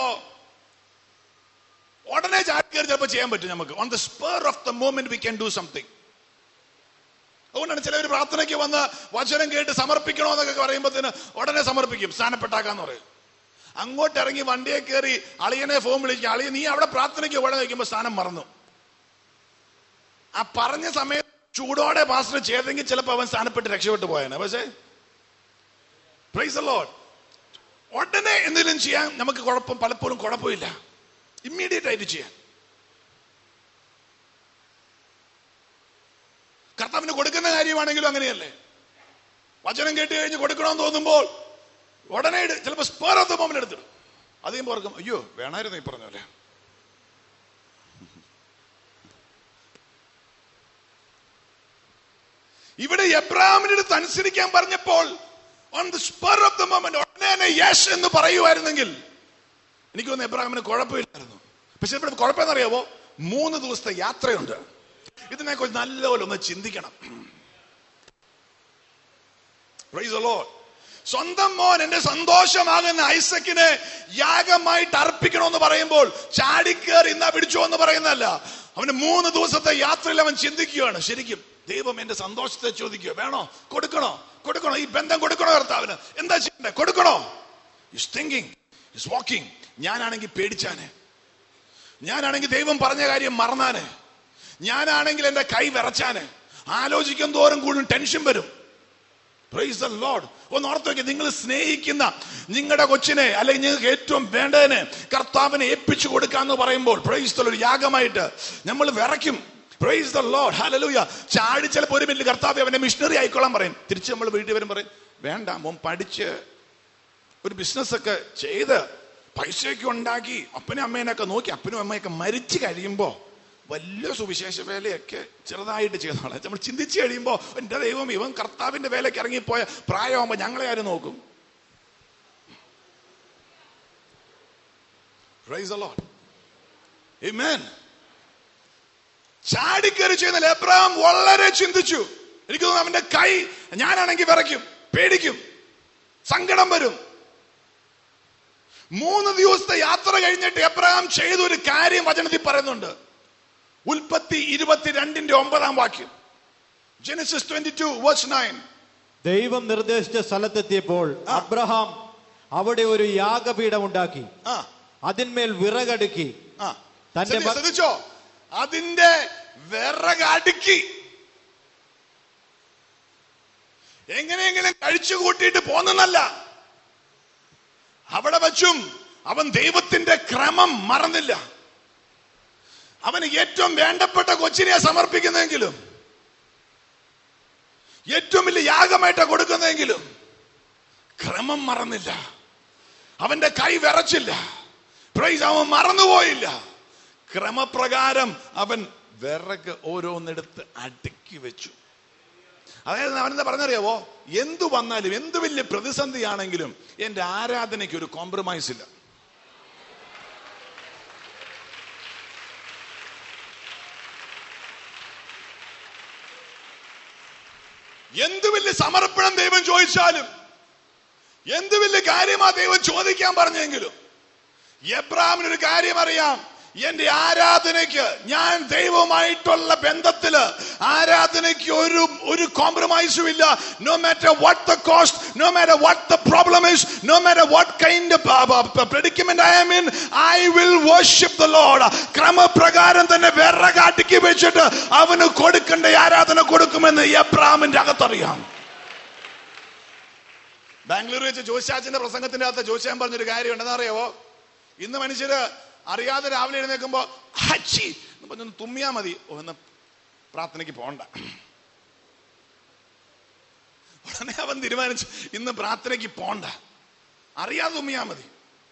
ഉടനെ ചാടി കയറി ചിലപ്പോൾ ചെയ്യാൻ പറ്റും നമുക്ക്. On the spur of the moment we can do something. അതുകൊണ്ടാണ് ചിലവർ പ്രാർത്ഥനയ്ക്ക് വന്ന് വചനം കേട്ട് സമർപ്പിക്കണോ എന്നൊക്കെ പറയുമ്പോഴത്തേന് ഉടനെ സമർപ്പിക്കും, സ്ഥാനപ്പെട്ടാക്കാന്ന് പറയും. അങ്ങോട്ട് ഇറങ്ങി വണ്ടിയെ കയറി അളിയനെ ഫോൺ വിളിക്കും, അളിയ നീ അവിടെ പ്രാർത്ഥനയ്ക്ക് ഇവിടെ വയ്ക്കുമ്പോ സ്ഥാനം മറന്നു. ആ പറഞ്ഞ സമയത്ത് ചൂടോടെ പാസ്റ്റർ ചെയ്തെങ്കിൽ ചിലപ്പോൾ അവൻ സ്ഥാനപ്പെട്ട് രക്ഷപ്പെട്ടു പോയാണ്. പക്ഷേ പ്രൈസ് ദി ലോർഡ്, ഉടനെ എന്തെങ്കിലും ചെയ്യാൻ നമുക്ക് കുഴപ്പം പലപ്പോഴും കുഴപ്പമില്ല. ഇമ്മീഡിയറ്റ് ആയിട്ട് ചെയ്യാൻ. കർത്താവിന് കൊടുക്കുന്ന കാര്യമാണെങ്കിലും അങ്ങനെയല്ലേ. വചനം കേട്ട് കഴിഞ്ഞ് കൊടുക്കണമെന്ന് തോന്നുമ്പോൾ ഉടനെ ചിലപ്പോൾ സ്പെയർ ഓഫ് ദ മൊമെന്റ് എടുത്തിടും. അധികം ഓർക്കും, അയ്യോ വേണമായിരുന്നു ഈ പറഞ്ഞ പോലെ. ഇവിടെ എബ്രഹാമിന്റെ അടുത്ത് അനുസരിക്കാൻ പറഞ്ഞപ്പോൾ on the spur of the moment ഉടനെ തന്നെ യെസ് എന്ന് പറയുമായിരുന്നെങ്കിൽ എനിക്ക് തോന്നുന്നു എബ്രഹാമിന് കുഴപ്പമില്ലായിരുന്നു. പക്ഷെ ഇവിടെ കുഴപ്പമെന്നറിയാവോ? മൂന്ന് ദിവസത്തെ യാത്രയുണ്ട്. ഇതിനെക്കുറിച്ച് നല്ലപോലെ ഒന്ന് ചിന്തിക്കണം. Praise the Lord. സ്വന്തം മോൻ, എന്റെ സന്തോഷമാകുന്ന ഐസക്കിനെ യാഗമായിട്ട് അർപ്പിക്കണമെന്ന് പറയുമ്പോൾ ചാടിക്കേറി ഇന്നാ പിടിച്ചോ എന്ന് പറയുന്നതല്ല. അവന് മൂന്ന് ദിവസത്തെ യാത്രയിൽ അവൻ ചിന്തിക്കുകയാണ്. ശരിക്കും ദൈവം എന്റെ സന്തോഷത്തെ ചോദിക്കുക, വേണോ? കൊടുക്കണോ? കൊടുക്കണോ? ഈ ബന്ധം കൊടുക്കണോ? കർത്താവിന് എന്താ ചെയ്യണ്ടേ? കൊടുക്കണോ? Is thinking, is walking. ഞാനാണെങ്കിൽ പേടിച്ചാനെ, ഞാനാണെങ്കിൽ ദൈവം പറഞ്ഞ കാര്യം മറന്നാനെ, ഞാനാണെങ്കിൽ എന്റെ കൈ വിറച്ചാനെ, ആലോചിക്കും തോറും കൂടുതൽ ടെൻഷൻ വരും. Praise the Lord. ഒന്ന് ഓർത്ത് നോക്കി, നിങ്ങൾ സ്നേഹിക്കുന്ന നിങ്ങളുടെ കൊച്ചിനെ അല്ലെങ്കിൽ നിങ്ങൾക്ക് ഏറ്റവും വേണ്ടതിനെ കർത്താവിനെ ഏൽപ്പിച്ചു കൊടുക്കാന്ന് പറയുമ്പോൾ പ്രൈസ് ദി ലോർഡ്, യാഗമായിട്ട് നമ്മൾ വിറയ്ക്കും. Praise the Lord, hallelujah. ചാടി ചിലപ്പോൾ ഒരു മിനിറ്റ് കർത്താവ് അവനെ മിഷണറി ആയിക്കോളാൻ പറയും. തിരിച്ച് നമ്മൾ വീട്ടിൽ വരും പറയും, വേണ്ട മോൻ പഠിച്ച് ഒരു ബിസിനസ് ഒക്കെ ചെയ്ത് പൈസയൊക്കെ ഉണ്ടാക്കി അപ്പനും അമ്മേനൊക്കെ നോക്കി അപ്പനും അമ്മയൊക്കെ മരിച്ചു കഴിയുമ്പോ വലിയ സുവിശേഷ വേലയൊക്കെ ചെറുതായിട്ട് ചെയ്തോളാം. നമ്മൾ ചിന്തിച്ചു കഴിയുമ്പോ എന്റെ ദൈവം, ഇവൻ കർത്താവിന്റെ വേലയ്ക്ക് ഇറങ്ങിപ്പോയ പ്രായമാകുമ്പോ ഞങ്ങളെ ആരും നോക്കും. Praise the Lord. ആമേൻ. ചാടിക്കറി ചെയ്യുന്ന എബ്രഹാം വളരെ ചിന്തിച്ചു. എനിക്ക് തോന്നുന്നു അവന്റെ കൈ, ഞാനാണെങ്കിൽ വിറയ്ക്കും, പേടിക്കും, സങ്കടം വരും. മൂന്ന് ദിവസത്തെ യാത്ര കഴിഞ്ഞിട്ട് എബ്രഹാം ചെയ്തൊരു കാര്യം വചനത്തിൽ പറയുന്നുണ്ട്. ഉൽപ്പത്തി ഇരുപത്തിരണ്ടിന്റെ ഒമ്പതാം വാക്യം. Genesis twenty two verse nine. ദൈവം നിർദ്ദേശിച്ച സ്ഥലത്തെത്തിയപ്പോൾ അബ്രഹാം അവിടെ ഒരു യാഗപീഠം ഉണ്ടാക്കി, അതിന്മേൽ വിറകടുക്കി. തന്റെ ശ്രദ്ധിച്ചോ? അതിന്റെ വിറകടുക്കി. എങ്ങനെയെങ്കിലും കഴിച്ചു കൂട്ടിയിട്ട് പോന്നല്ല, അവിടെ വച്ചും അവൻ ദൈവത്തിന്റെ ക്രമം മറന്നില്ല. അവന് ഏറ്റവും വേണ്ടപ്പെട്ട കൊച്ചിനെ സമർപ്പിക്കുന്നെങ്കിലും, ഏറ്റവും വലിയ യാഗമായിട്ടാ കൊടുക്കുന്നെങ്കിലും ക്രമം മറന്നില്ല. അവന്റെ കൈ വിറച്ചില്ല. പ്രൈസ്, അവൻ മറന്നുപോയില്ല. ക്രമപ്രകാരം അവൻ വിറക് ഓരോന്നെടുത്ത് അടുക്കി വെച്ചു. അതായത് അവനെന്താ പറഞ്ഞറിയാവോ? എന്തു വന്നാലും, എന്ത് വലിയ പ്രതിസന്ധിയാണെങ്കിലും എന്റെ ആരാധനയ്ക്ക് ഒരു കോംപ്രമൈസ് ഇല്ല. എന്ത് വലിയ സമർപ്പണം ദൈവം ചോദിച്ചാലും, എന്ത് വലിയ കാര്യമാ ദൈവം ചോദിക്കാൻ പറഞ്ഞെങ്കിലും, എബ്രഹാമിനൊരു കാര്യം അറിയാം, എന്റെ ആരാധനയ്ക്ക്, ഞാൻ ദൈവവുമായിട്ടുള്ള ബന്ധത്തില് ആരാധനയ്ക്ക് ഒരു ഒരു കോംപ്രമൈസും ഇല്ല. No matter what the cost, no matter what the problem is, no matter what kind of predicament I am in, I will worship the Lord. ക്രമപ്രകാരം തന്നെ വിറകാട്ടിക്ക് വെച്ചിട്ട് അവന് കൊടുക്കേണ്ട ആരാധന കൊടുക്കുമെന്ന് എബ്രഹാമിന്റെ അകത്തറിയാം. ബാംഗ്ലൂർ വെച്ച് ജോശാച്ചന്റെ പ്രസംഗത്തിന്റെ അകത്ത് ജോശാൻ പറഞ്ഞൊരു കാര്യം ഉണ്ടെന്ന് അറിയാവോ? ഇന്ന് മനുഷ്യര് അറിയാതെ രാവിലെ എഴുന്നേൽക്കുമ്പോ ഹച്ചി പറഞ്ഞൊന്ന് തുമ്മിയാ മതി, ഓ എന്ന് പ്രാർത്ഥനയ്ക്ക് പോണ്ട. ഉടനെ അവൻ തീരുമാനിച്ചു ഇന്ന് പ്രാർത്ഥനയ്ക്ക് പോണ്ട, അറിയാതെ തുമ്മിയാ മതി.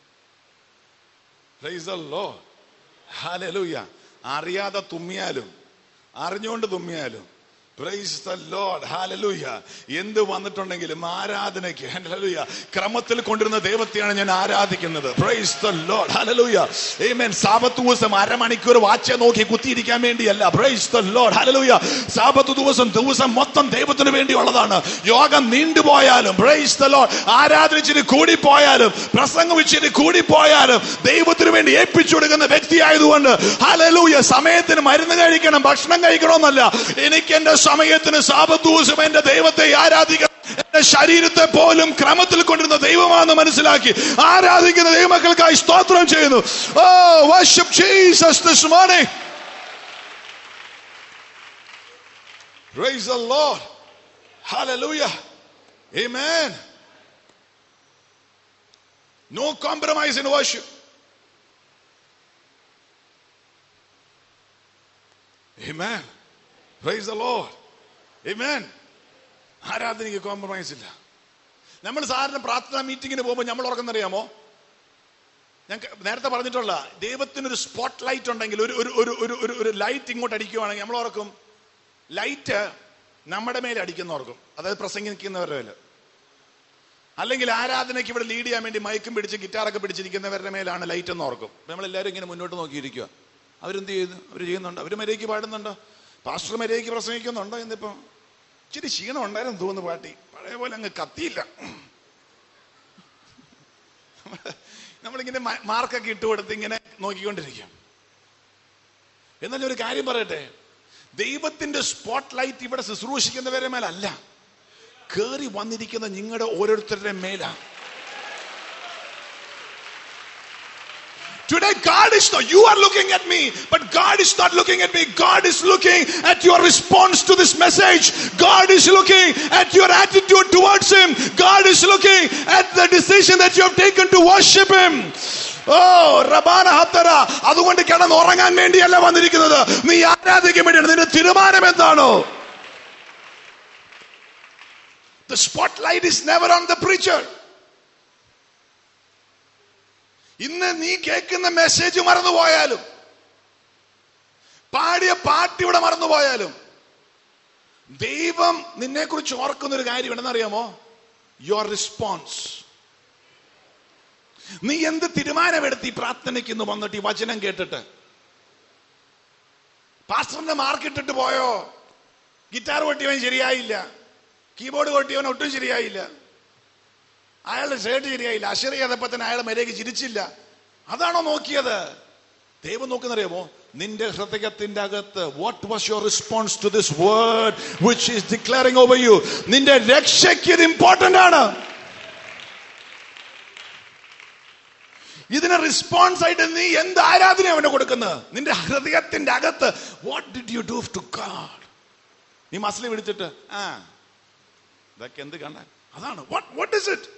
Praise the Lord, hallelujah. അറിയാതെ തുമ്മിയാലും അറിഞ്ഞുകൊണ്ട് തുമ്മിയാലും പ്രൈസ് ദി ലോർഡ്, ഹല്ലേലൂയ. എന്ത് വന്നിട്ടുണ്ടെങ്കിലും ആരാധനയ്ക്ക്, ഹല്ലേലൂയ, ക്രമത്തിൽ കൊണ്ടിരുന്ന ദൈവത്തെയാണ് ഞാൻ ആരാധിക്കുന്നത്. Praise the Lord, hallelujah. Amen. Sabbath ദിവസം അരമണിക്കൂർ വാച്ച് നോക്കി കുത്തിയിരിക്കാൻ വേണ്ടിയല്ല. Praise the Lord, hallelujah. Sabbath ദിവസം ദിവസം മൊത്തം ദൈവത്തിന് വേണ്ടിയുള്ളതാണ്. യോഗം നീണ്ടുപോയാലും, പ്രൈസ് ദി ലോർഡ്, ആരാധനിച്ചിട്ട് കൂടിപ്പോയാലും, പ്രസംഗം ഇച്ചിരി കൂടിപ്പോയാലും ദൈവത്തിന് വേണ്ടി ഏൽപ്പിച്ചു കൊടുക്കുന്ന വ്യക്തി ആയതുകൊണ്ട്, ഹല്ലേലൂയ, സമയത്തിന് മരുന്ന് കഴിക്കണം, ഭക്ഷണം കഴിക്കണമെന്നല്ല, എനിക്ക് എന്റെ സമയത്തിന് സാബത്ത് ദിവസം എന്റെ ദൈവത്തെ ആരാധിക്കണം. എന്റെ ശരീരത്തെ പോലും ക്രമത്തിൽ കൊണ്ടിരുന്ന ദൈവമാണെന്ന് മനസ്സിലാക്കി ആരാധിക്കുന്ന ദൈവമക്കൾക്കായി സ്തോത്രം ചെയ്യുന്നു. Oh, worship Jesus this morning. Praise the Lord. Hallelujah. Amen. No compromise in worship. Amen. Praise the Lord. ആമേൻ. ആരാധനയ്ക്ക് കോംപ്രമൈസ് ഇല്ല. നമ്മൾ സാധാരണ പ്രാർത്ഥനാ മീറ്റിങ്ങിന് പോകുമ്പോൾ നമ്മൾ ഓർക്കുന്നറിയാമോ, ഞാൻ നേരത്തെ പറഞ്ഞിട്ടുള്ള ദൈവത്തിനൊരു സ്പോട്ട് ലൈറ്റ് ഉണ്ടെങ്കിൽ, ഒരു ഒരു ഒരു ഒരു ഒരു ലൈറ്റ് ഇങ്ങോട്ട് അടിക്കുവാണെങ്കിൽ നമ്മൾ ഓർക്കും ലൈറ്റ് നമ്മുടെ മേലെ അടിക്കുന്ന ഓർക്കും, അതായത് പ്രസംഗിക്കുന്നവരുടെ മേലെ. അല്ലെങ്കിൽ ആരാധനയ്ക്ക് ഇവിടെ ലീഡ് ചെയ്യാൻ വേണ്ടി മൈക്കും പിടിച്ച് ഗിറ്റാറൊക്കെ പിടിച്ചിരിക്കുന്നവരുടെ മേലാണ് ലൈറ്റ് എന്ന് ഓർക്കും. നമ്മളെല്ലാവരും ഇങ്ങനെ മുന്നോട്ട് നോക്കിയിരിക്കുക. അവരെന്ത് ചെയ്യുന്നു? അവർ ചെയ്യുന്നുണ്ടോ? അവർ മര്യാദയ്ക്ക് പാടുന്നുണ്ടോ? പാസ്റ്റർ മര്യാദയ്ക്ക് പ്രസംഗിക്കുന്നുണ്ടോ? എന്നിപ്പം ഇച്ചിരി ക്ഷീണം ഉണ്ടായിരുന്നു തോന്നുന്നു, പാട്ടി പഴയ പോലെ അങ്ങ് കത്തിയില്ല. നമ്മളിങ്ങനെ മാർക്കൊക്കെ ഇട്ട് കൊടുത്ത് ഇങ്ങനെ നോക്കിക്കൊണ്ടിരിക്കും. എന്നാലും ഒരു കാര്യം പറയട്ടെ, ദൈവത്തിന്റെ സ്പോട്ട് ലൈറ്റ് ഇവിടെ ശുശ്രൂഷിക്കുന്നവരുടെ മേലല്ല, കേറി വന്നിരിക്കുന്ന നിങ്ങളുടെ ഓരോരുത്തരുടെ മേലാണ്. Today God is not, you are looking at me, but God is not looking at me. God is looking at your response to this message. God is looking at your attitude towards Him. God is looking at the decision that you have taken to worship Him. Oh, Rabana Hattara, അതുകൊണ്ട് കിടന്ന് ഉറങ്ങാൻ വേണ്ടിയല്ല വന്നിരിക്കുന്നത്, നീ ആരാധിക്കാൻ വേണ്ടിയാണ്. നിന്റെ തീരുമാനം എന്താണോ? The spotlight is never on the preacher. ഇന്ന് നീ കേൾക്കുന്ന മെസ്സേജ് മറന്നുപോയാലും, പാടിയ പാട്ട് ഇവിടെ മറന്നുപോയാലും, ദൈവം നിന്നെ കുറിച്ച് ഓർക്കുന്ന ഒരു കാര്യം എന്താണെന്നറിയാമോ? Your response. നീ എന്ത് തീരുമാനമെടുത്ത് ഈ പ്രാർത്ഥനയ്ക്ക് ഇന്ന് വന്നിട്ട് ഈ വചനം കേട്ടിട്ട്? പാസ്റ്ററിന്റെ മാർക്ക് ഇട്ടിട്ട് പോയോ? ഗിറ്റാർ കൊട്ടിയവൻ ശരിയായില്ല, കീബോർഡ് കൊട്ടിയവൻ ഒട്ടും ശരിയായില്ല, അയാളുടെ ഷർട്ട് ശരിയായില്ല, അശ്വര ചെയ്തപ്പോ തന്നെ അയാളെ മര്യാദയ്ക്ക് ചിരിച്ചില്ല, അതാണോ നോക്കിയത്? ദൈവം നോക്കുന്നറിയാമോ? നിന്റെ ഹൃദയത്തിന്റെ അകത്ത് what was your response to this word which is declaring over you. നിന്റെ രക്ഷയ്ക്ക് ഇത് ഇമ്പോർട്ടന്റ് ആണ്. ഇതിന് റെസ്പോൺസ് ആയിട്ട് നീ എന്ത് ആരാധന അവന് കൊടുക്കുന്നത്? നിന്റെ ഹൃദയത്തിന്റെ അകത്ത് what did you do to God? നീ മസ്ലി പിടിച്ചിട്ട് ആ ഇതൊക്കെ എന്ത് കാണാൻ, അതാണ് what what is it?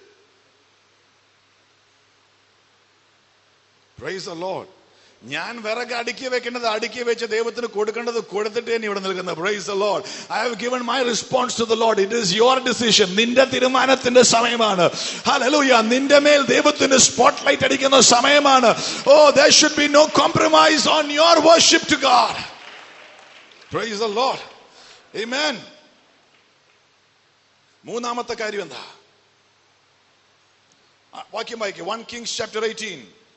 Praise the Lord. ഞാൻ വിറക് അടുക്കി വെക്കേണ്ടത് അടുക്കി വെച്ച് ദൈവത്തിന് കൊടുക്കേണ്ടത് കൊടുത്തിട്ട് തന്നെ ഇവിടെ നിൽക്കുന്നത്. Praise the Lord. I have given my response to the Lord. It is your decision. നിന്റെ തീരുമാനത്തിന്റെ സമയമാണ്. Hallelujah. നിന്റെ മേൽ ദൈവത്തിന്റെ സ്പോട്ട് ലൈറ്റ് അടിക്കുന്ന സമയമാണ്. Oh, there should be no compromise on your worship to God. Praise the Lord. Amen. മൂന്നാമത്തെ കാര്യം എന്താ? വാക്യം വായിക്കുക. First Kings chapter eighteen.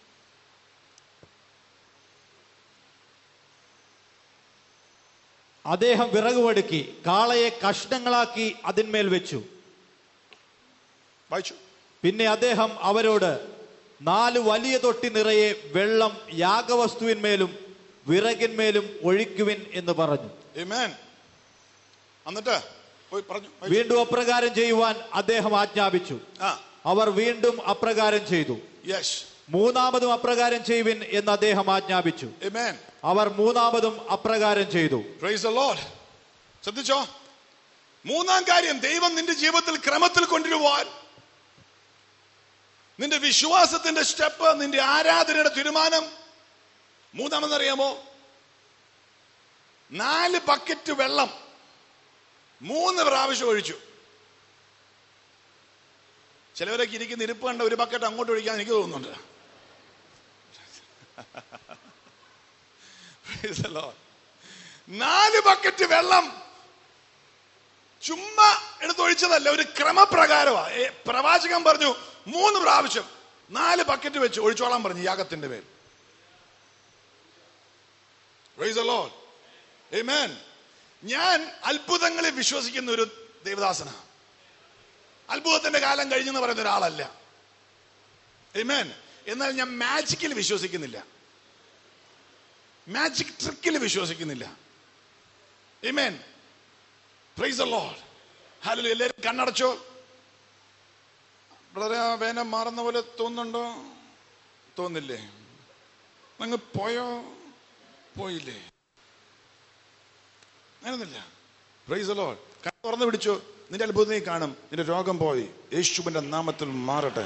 അദ്ദേഹം വിറകുവടുക്കി കാളയെ കഷ്ണങ്ങളാക്കി അതിന്മേൽ വെച്ചു. വായിച്ചു. പിന്നെ അദ്ദേഹം അവരോട് നാല് വലിയ തൊട്ടി നിറയെ വെള്ളം യാഗവസ്തുവിന്മേലും വിറകിന്മേലും ഒഴിക്കുവിൻ എന്ന് പറഞ്ഞു. Amen. എന്നിട്ട് വീണ്ടും അപ്രകാരം ചെയ്യുവാൻ അദ്ദേഹം ആജ്ഞാപിച്ചു. അവർ വീണ്ടും അപ്രകാരം ചെയ്തു. മൂന്നാമതും അപ്രകാരം ചെയ്യുവിൻ എന്ന് അദ്ദേഹം ആജ്ഞാപിച്ചു. അവർ മൂന്നാമതും അപ്രകാരം ചെയ്തു. Praise the Lord. ശ്രദ്ധിച്ചോ? മൂന്നാം കാര്യം, ദൈവം നിന്റെ ജീവിതത്തിൽ ക്രമത്തിൽ കൊണ്ടുവരുവാൻ നിന്റെ വിശ്വാസത്തിന്റെ സ്റ്റെപ്പ്, നിന്റെ ആരാധനയുടെ തീരുമാനം. മൂന്നാമെന്നറിയാമോ? നാല് ബക്കറ്റ് വെള്ളം മൂന്ന് പ്രാവശ്യം ഒഴിച്ചു. ചിലവരൊക്കെ ഇരിക്കുന്ന ഇരിപ്പ് കണ്ട ഒരു ബക്കറ്റ് അങ്ങോട്ട് ഒഴിക്കാൻ എനിക്ക് തോന്നുന്നുണ്ട്. നാല് ബക്കറ്റ് വെള്ളം ചുമ്മാ എടുത്തൊഴിച്ചതല്ല, ഒരു ക്രമപ്രകാരമാണ്. പ്രവാചകൻ പറഞ്ഞു മൂന്ന് പ്രാവശ്യം നാല് ബക്കറ്റ് വെച്ച് ഒഴിച്ചോളാൻ പറഞ്ഞു യാഗത്തിന്റെ മേൽ. Praise the Lord. Amen. ഞാൻ അത്ഭുതങ്ങളെ വിശ്വസിക്കുന്ന ഒരു ദേവദാസനാണ്. അത്ഭുതത്തിന്റെ കാലം കഴിഞ്ഞെന്ന് പറയുന്ന ഒരാളല്ല. Amen. എന്നാൽ ഞാൻ മാജിക്കിൽ വിശ്വസിക്കുന്നില്ല, മാജിക് ട്രിക്കിൽ വിശ്വസിക്കുന്നില്ല. Amen. Praise the Lord. Hallelujah. എല്ലാവരും കണ്ണടച്ചോ. വളരെ വേനം മാറുന്ന പോലെ തോന്നുന്നുണ്ടോ? തോന്നില്ലേ? അങ്ങ് പോയോ? പോയില്ലേ? അങ്ങനൊന്നുമില്ല. Praise the Lord. കണ്ണ് തുറന്ന് പിടിച്ചോ. നിന്റെ അത്ഭുതം നീ കാണും. നിന്റെ രോഗം പോയി. യേശുവിന്റെ നാമത്തിൽ മാറട്ടെ.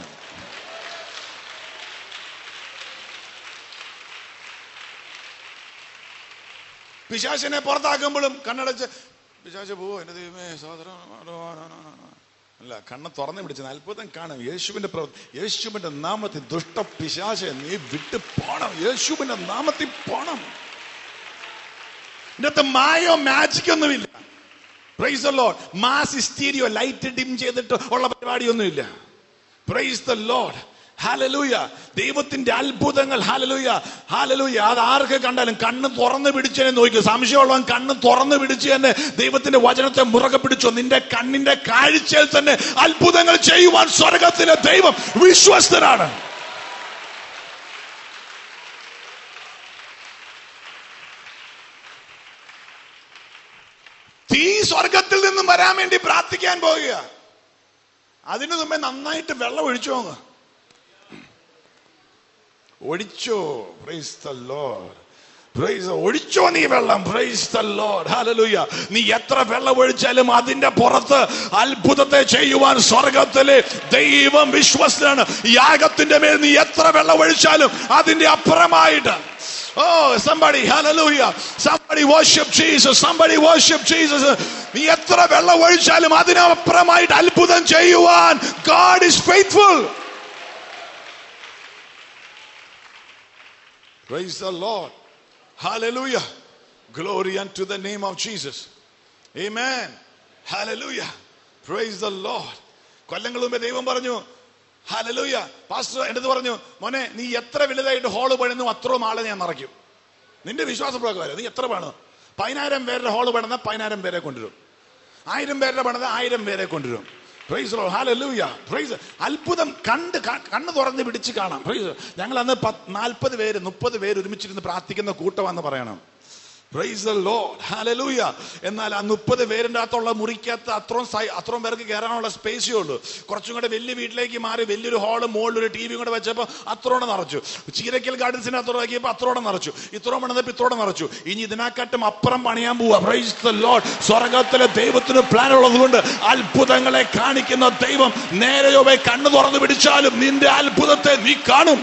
പിശാചിനെ പുറത്താക്കുമ്പോഴും കണ്ണടച്ച് പിശാച് പോവോ എന്റെ ദൈവമേ സഹോദരൻ അല്ല, കണ്ണ് തുറന്നു പിടിച്ചത് അത്ഭുതം കാണും. യേശുവിന്റെ പ്രവൃത്തി, യേശുവിന്റെ നാമത്തിൽ ദുഷ്ട പിശാചെ നീ വിട്ട് പോണം. യേശുവിന്റെ നാമത്തിൽ പോണം. ഇതിനകത്ത് മായോ മാജിക് ഒന്നുമില്ല. Praise the Lord. മാസ് ഹിസ്റ്റീരിയോ ലൈറ്റ് ഡിം ചെയ്തിട്ട് ഉള്ള പരിപാടിയൊന്നുമില്ല. Praise the Lord. ഹല്ലേലൂയ. ദൈവത്തിന്റെ അത്ഭുതങ്ങൾ. Hallelujah, hallelujah. അത് ആർക്ക് കണ്ടാലും കണ്ണ് തുറന്ന് പിടിച്ചതിനെ നോക്കി. സംശയമുള്ളവൻ കണ്ണ് തുറന്ന് പിടിച്ച് തന്നെ ദൈവത്തിന്റെ വചനത്തെ മുറുകെ പിടിച്ചോ. നിന്റെ കണ്ണിന്റെ കാഴ്ചയിൽ തന്നെ അത്ഭുതങ്ങൾ ചെയ്യുവാൻ സ്വർഗത്തിലെ ദൈവം വിശ്വസ്തനാണ്. തീ സ്വർഗത്തിൽ നിന്നും വരാൻ വേണ്ടി പ്രാർത്ഥിക്കാൻ പോവുക. അതിനു മുമ്പേ നന്നായിട്ട് വെള്ളം ഒഴിച്ചു പോങ്ങ ഒഴിച്ചോ. Praise the Lord. പ്രൈസ് ഒഴിച്ചോ നീ വെള്ളം. Praise the Lord. ഹല്ലേലൂയ. നീ എത്ര വെള്ളം ഒഴിച്ചാലും അതിന്റെ പുറത്ത് അത്ഭുതത്തെ ചെയ്യുവാൻ സ്വർഗത്തിലെ ദൈവം വിശ്വസ്തനാണ്. യാഗത്തിന്റെ മേൽ നീ എത്ര വെള്ളം ഒഴിച്ചാലും അതിന്റെ അപ്പുറമായിട്ട്. Oh, somebody, hallelujah. Somebody worship Jesus. Somebody worship Jesus. നീ എത്ര വെള്ളം ഒഴിച്ചാലും അതിനപ്പുറമായിട്ട് അത്ഭുതം ചെയ്യുവാൻ God is faithful. Praise the Lord. Hallelujah. Glory unto the name of Jesus. Amen. Hallelujah. Praise the Lord. കൊല്ലങ്ങൾ മുമ്പേ ദൈവം പറഞ്ഞു, ഹല്ലേലൂയ, പാസ്റ്റർ എൻ്റെ പറഞ്ഞു, മോനെ നീ എത്ര വലുതായിട്ട് ഹോള് പണിയുന്നു അത്രയും ആളെ ഞാൻ നിറയ്ക്കും. നിന്റെ വിശ്വാസപ്രകാരം നീ എത്ര പണിതു. പതിനായിരം പേരുടെ ഹോള് പണിത പതിനായിരം പേരെ കൊണ്ടുവരും. ആയിരം പേരുടെ പണിത ആയിരം പേരെ കൊണ്ടുവരും. Praise the Lord. Hallelujah. Praise. അത്ഭുതം കണ്ട് കണ്ണ് തുറന്ന് പിടിച്ച് കാണാം. പ്രൈസ്. ഞങ്ങൾ അന്ന് നാൽപ്പത് പേര് മുപ്പത് പേര് ഒരുമിച്ചിരുന്ന് പ്രാർത്ഥിക്കുന്ന കൂട്ടമാണെന്ന് പറയണം. Praise the Lord. ഹല്ലേലൂയ. എന്നാൽ ആ മുപ്പത് പേരിന്റെ അകത്തുള്ള മുറിക്കകത്ത് അത്രയും അത്രയും പേർക്ക് കയറാനുള്ള സ്പേസേ ഉള്ളൂ. കുറച്ചും കൂടെ വലിയ വീട്ടിലേക്ക് മാറി വലിയൊരു ഹാള് മുകളിൽ ഒരു ടി വി കൂടെ വെച്ചപ്പോൾ അത്രോടെ നിറച്ചു. ചീരക്കൽ ഗാർഡൻസിന് അത്രോടെ ആക്കിയപ്പോൾ അത്രോടെ നിറച്ചു. ഇത്രോടെ പണിതപ്പോൾ ഇത്രോടെ നിറച്ചു. ഇനി ഇതിനെക്കാട്ടും അപ്പുറം പണിയാൻ പോവാ. Praise the Lord. സ്വർഗത്തിലെ ദൈവത്തിന് പ്ലാൻ ഉള്ളത് കൊണ്ട് അത്ഭുതങ്ങളെ കാണിക്കുന്ന ദൈവം നേരെയോ കണ്ണ് തുറന്നു പിടിച്ചാലും നിന്റെ അത്ഭുതത്തെ നീ കാണും.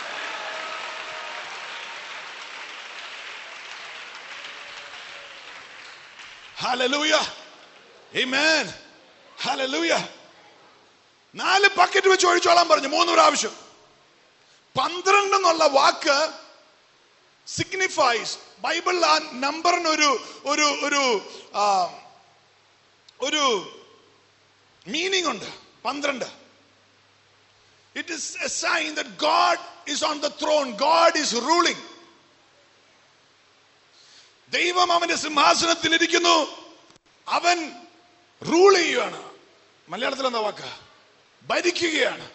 Hallelujah. Amen. Hallelujah. നാല് ബക്കറ്റ് വെച്ച് ഒഴിച്ചോളാൻ പറഞ്ഞു മൂന്ന് പ്രാവശ്യം. പന്ത്രണ്ട് എന്നുള്ള വാക്ക് സിഗ്നിഫൈസ്. ബൈബിളിൽ ആ നമ്പറിന് ഒരു ഒരു ഒരു ഒരു മീനിങ് ഉണ്ട്. പന്ത്രണ്ട്. It is a sign that God is on the throne. God is ruling. ദൈവം അവന്റെ സിംഹാസനത്തിൽ ഇരിക്കുന്നു. അവൻ റൂൾ ചെയ്യുകയാണ്. മലയാളത്തിൽ എന്താ വാക്ക്? ഭരിക്കുകയാണ്.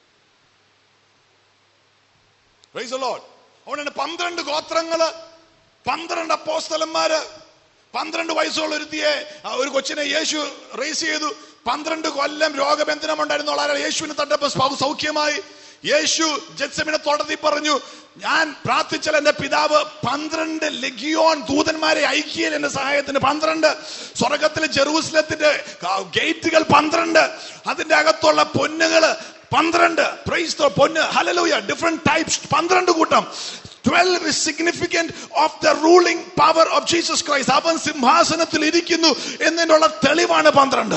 Praise the Lord. അതുകൊണ്ടാണ് പന്ത്രണ്ട് ഗോത്രങ്ങള്, പന്ത്രണ്ട് അപ്പോസ്തലന്മാര്, പന്ത്രണ്ട് വയസ്സുള്ള ഒരുത്തിയെ ഒരു കൊച്ചിനെ യേശു റേസ് ചെയ്തു. പന്ത്രണ്ട് കൊല്ലം രോഗബന്ധനം ഉണ്ടായിരുന്ന ആളെ യേശുവിനെ തട്ടപ്പോൾ സൗഖ്യമായി. യേശു ജെത്സെമനെ തോട്ടത്തിൽ പറഞ്ഞു, ഞാൻ പ്രാർത്ഥിച്ചാൽ എന്റെ പിതാവ് പന്ത്രണ്ട് ലെഗിയോൺ ദൂതന്മാരെ അയക്കിയാൽ എന്റെ സഹായത്തിന്. പന്ത്രണ്ട് സ്വർഗത്തിലെ ജെറൂസലത്തിന്റെ ഗേറ്റുകൾ പന്ത്രണ്ട്, അതിന്റെ അകത്തുള്ള പൊന്നുകള് പന്ത്രണ്ട്. പ്രൈസ് ദി പൊന്ന്. ഹല്ലേലൂയ. Different types. പന്ത്രണ്ട് കൂട്ടം. twelve is significant of the ruling power of Jesus Christ. അവൻ സിംഹാസനത്തിൽ ഇരിക്കുന്നു എന്നതിനുള്ള തെളിവാണ് പന്ത്രണ്ട്.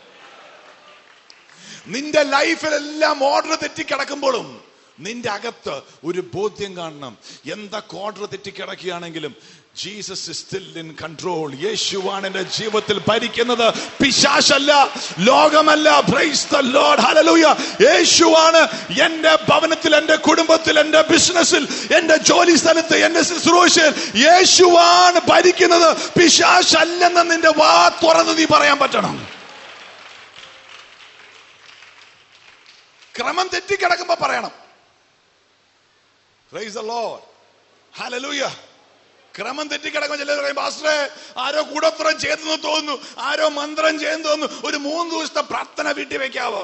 നിന്റെ ലൈഫിലെല്ലാം ഓർഡർ തെറ്റിക്കിടക്കുമ്പോഴും നിന്റെ അകത്ത് ഒരു ബോധ്യം കാണണം. എന്തൊക്കെ ഓർഡർ തെറ്റിക്കിടക്കുകയാണെങ്കിലും Jesus is still in control. യേശുവാണ് എന്റെ ജീവിതത്തിൽ ഭരിക്കുന്നത്, പിശാചല്ല, ലോകമല്ല. Praise the Lord. ഹല്ലേലൂയ. യേശുവാണ് എന്റെ ഭവനത്തിൽ, എന്റെ കുടുംബത്തിൽ, എന്റെ ബിസിനസ്സിൽ, എന്റെ ജോലി സ്ഥലത്ത്, എന്റെ ശുശ്രൂഷയിൽ യേശുവാണ് ഭരിക്കുന്നത്, പിശാചല്ലെന്ന് നിന്റെ വാ തുറന്ന് നീ പറയാൻ പറ്റണം. ക്രമം തെറ്റിക്കിടക്കുമ്പോ പറയണം. Praise the Lord. Hallelujah. ക്രമം തെറ്റിക്കിടക്കുമ്പോ ചിലർ പറയും, പാസ്റ്ററെ ആരോ കൂടോത്രം ചെയ്തെന്ന് തോന്നുന്നു, ആരോ മന്ത്രം ചെയ്തെന്ന് തോന്നുന്നു, ഒരു മൂന്ന് ദിവസത്തെ പ്രാർത്ഥന വീട്ടിൽ വെക്കാവോ?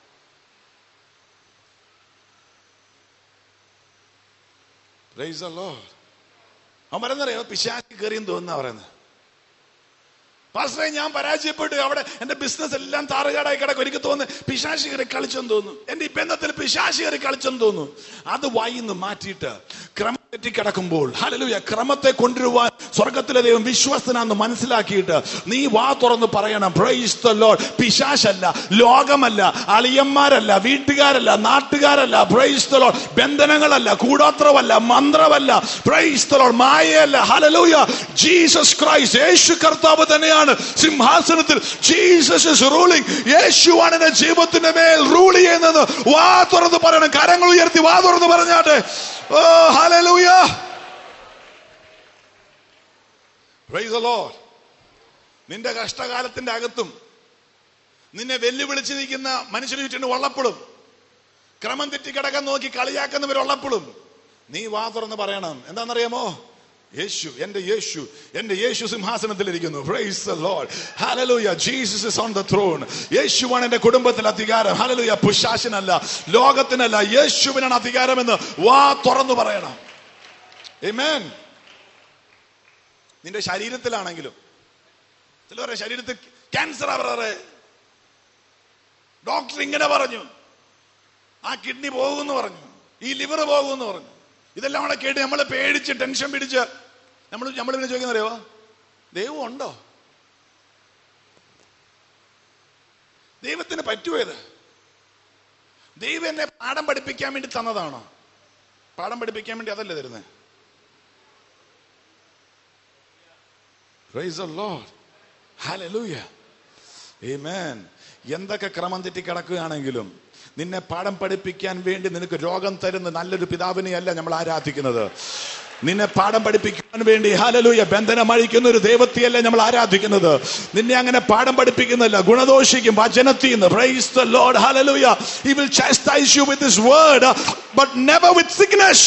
Praise the Lord. അവൻ പറയുന്നറിയോ, പിശാച് കയറിയെന്ന് തോന്നുന്ന പറയുന്നത്. പാസ്റ്ററെ ഞാൻ പരാജയപ്പെട്ടു, അവിടെ എന്റെ ബിസിനസ് എല്ലാം താറുകാടായി കിടക്കും, എനിക്ക് തോന്നുന്നു പിശാച് കയറി കളിച്ചെന്ന് തോന്നുന്നു, എന്റെ ഈ ബന്ധത്തിൽ പിശാച് കയറി കളിച്ചെന്ന് തോന്നുന്നു. അത് വായിന്ന് മാറ്റിയിട്ട് ക്രമത്തെ തെറ്റിക്കിടക്കുമ്പോൾ ഹല്ലേലൂയ ക്രമത്തെ കൊണ്ടുവരുവാൻ സ്വർഗത്തിലെ ദൈവം വിശ്വസ്തനാന്ന് മനസ്സിലാക്കിയിട്ട് നീ വാ തുറന്ന് പറയണം. Praise the Lord. പിശാചല്ല, ലോകമല്ല, അളിയന്മാരല്ല, വീട്ടുകാരല്ല, നാട്ടുകാരല്ല, പ്രൈസ് ദി ലോർഡ്, ബന്ധനങ്ങളല്ല, കൂടോത്രമല്ല, മന്ത്രമല്ല, പ്രൈസ് ദി ലോർഡ്, മായയല്ല. ഹല്ലേലൂയ. ജീസസ് ക്രൈസ്റ്റ്, യേശു കർത്താവ് തന്നെയാണ് സിംഹാസനത്തിൽ. Jesus is ruling. യേശുവാണ് എന്റെ ജീവിതത്തിന്റെ മേൽ റൂൾ ചെയ്യുന്നത്. വാ തുറന്ന് പറയണം. കരങ്ങൾ ഉയർത്തി വാ തുറന്ന് പറഞ്ഞാട്ടെ. Oh, hallelujah. Praise the Lord. നിന്റെ കഷ്ടകാലത്തിന്റെ അകത്തും നിന്നെ വെല്ലുവിളിച്ച് നിൽക്കുന്ന മനുഷ്യന് ചുറ്റിന് ഉള്ളപ്പോഴും ക്രമം തെറ്റി കിടക്കാൻ നോക്കി കളിയാക്കുന്നവരുള്ളപ്പോഴും നീ വാ തുറന്ന് പറയണം. എന്താണെന്നറിയാമോ? യേശു, എന്റെ യേശു, എന്റെ യേശു സിംഹാസനത്തിലിരിക്കുന്നു. Praise the Lord. Hallelujah. Jesus is on the throne. യേശുവാണ് എന്റെ കുടുംബത്തിൽ അധികാരം. Hallelujah. പുശാശനല്ല, ലോകത്തിനല്ല, യേശുവിനാണ് അധികാരമെന്ന് വാ തുറന്നു പറയണം. Amen. നിന്റെ ശരീരത്തിലാണെങ്കിലും ചിലവരുടെ ശരീരത്തിൽ ക്യാൻസർ അവരെ ഡോക്ടർ ഇങ്ങനെ പറഞ്ഞു, ആ കിഡ്നി പോകുമെന്ന് പറഞ്ഞു, ഈ ലിവർ പോകുമെന്ന് പറഞ്ഞു. ഇതെല്ലാം കൂടെ കേട്ട് നമ്മളെ പേടിച്ച് ടെൻഷൻ പിടിച്ച് നമ്മൾ നമ്മൾ പിന്നെ ചോദിക്കുന്ന അറിയോ, ദൈവം ഉണ്ടോ? ദൈവത്തിന് പറ്റുമോ ഇത്? ദൈവം എന്നെ പാഠം പഠിപ്പിക്കാൻ വേണ്ടി തന്നതാണോ? പാഠം പഠിപ്പിക്കാൻ വേണ്ടി അതല്ലേ തരുന്നത്? Praise the Lord. Hallelujah. Amen. എന്തൊക്കെ ക്രമം തെറ്റി കിടക്കുകയാണെങ്കിലും നിന്നെ പാഠം പഠിപ്പിക്കാൻ വേണ്ടി നിനക്ക് രോഗം തരുന്ന നല്ലൊരു പിതാവിനെയല്ല നമ്മൾ ആരാധിക്കുന്നത്. നിന്നെ പാഠം പഠിപ്പിക്കാൻ വേണ്ടി ഹല്ലേലൂയ ബന്ധനം അഴിക്കുന്ന ഒരു ദൈവത്തെയല്ല നമ്മൾ ആരാധിക്കുന്നത്. നിന്നെ അങ്ങനെ പാഠം പഠിപ്പിക്കുന്നില്ല, ഗുണദോഷിക്കും വചനത്തിൽ നിന്ന്. Praise the Lord. Hallelujah. He will chastise you with his word, but never with sickness.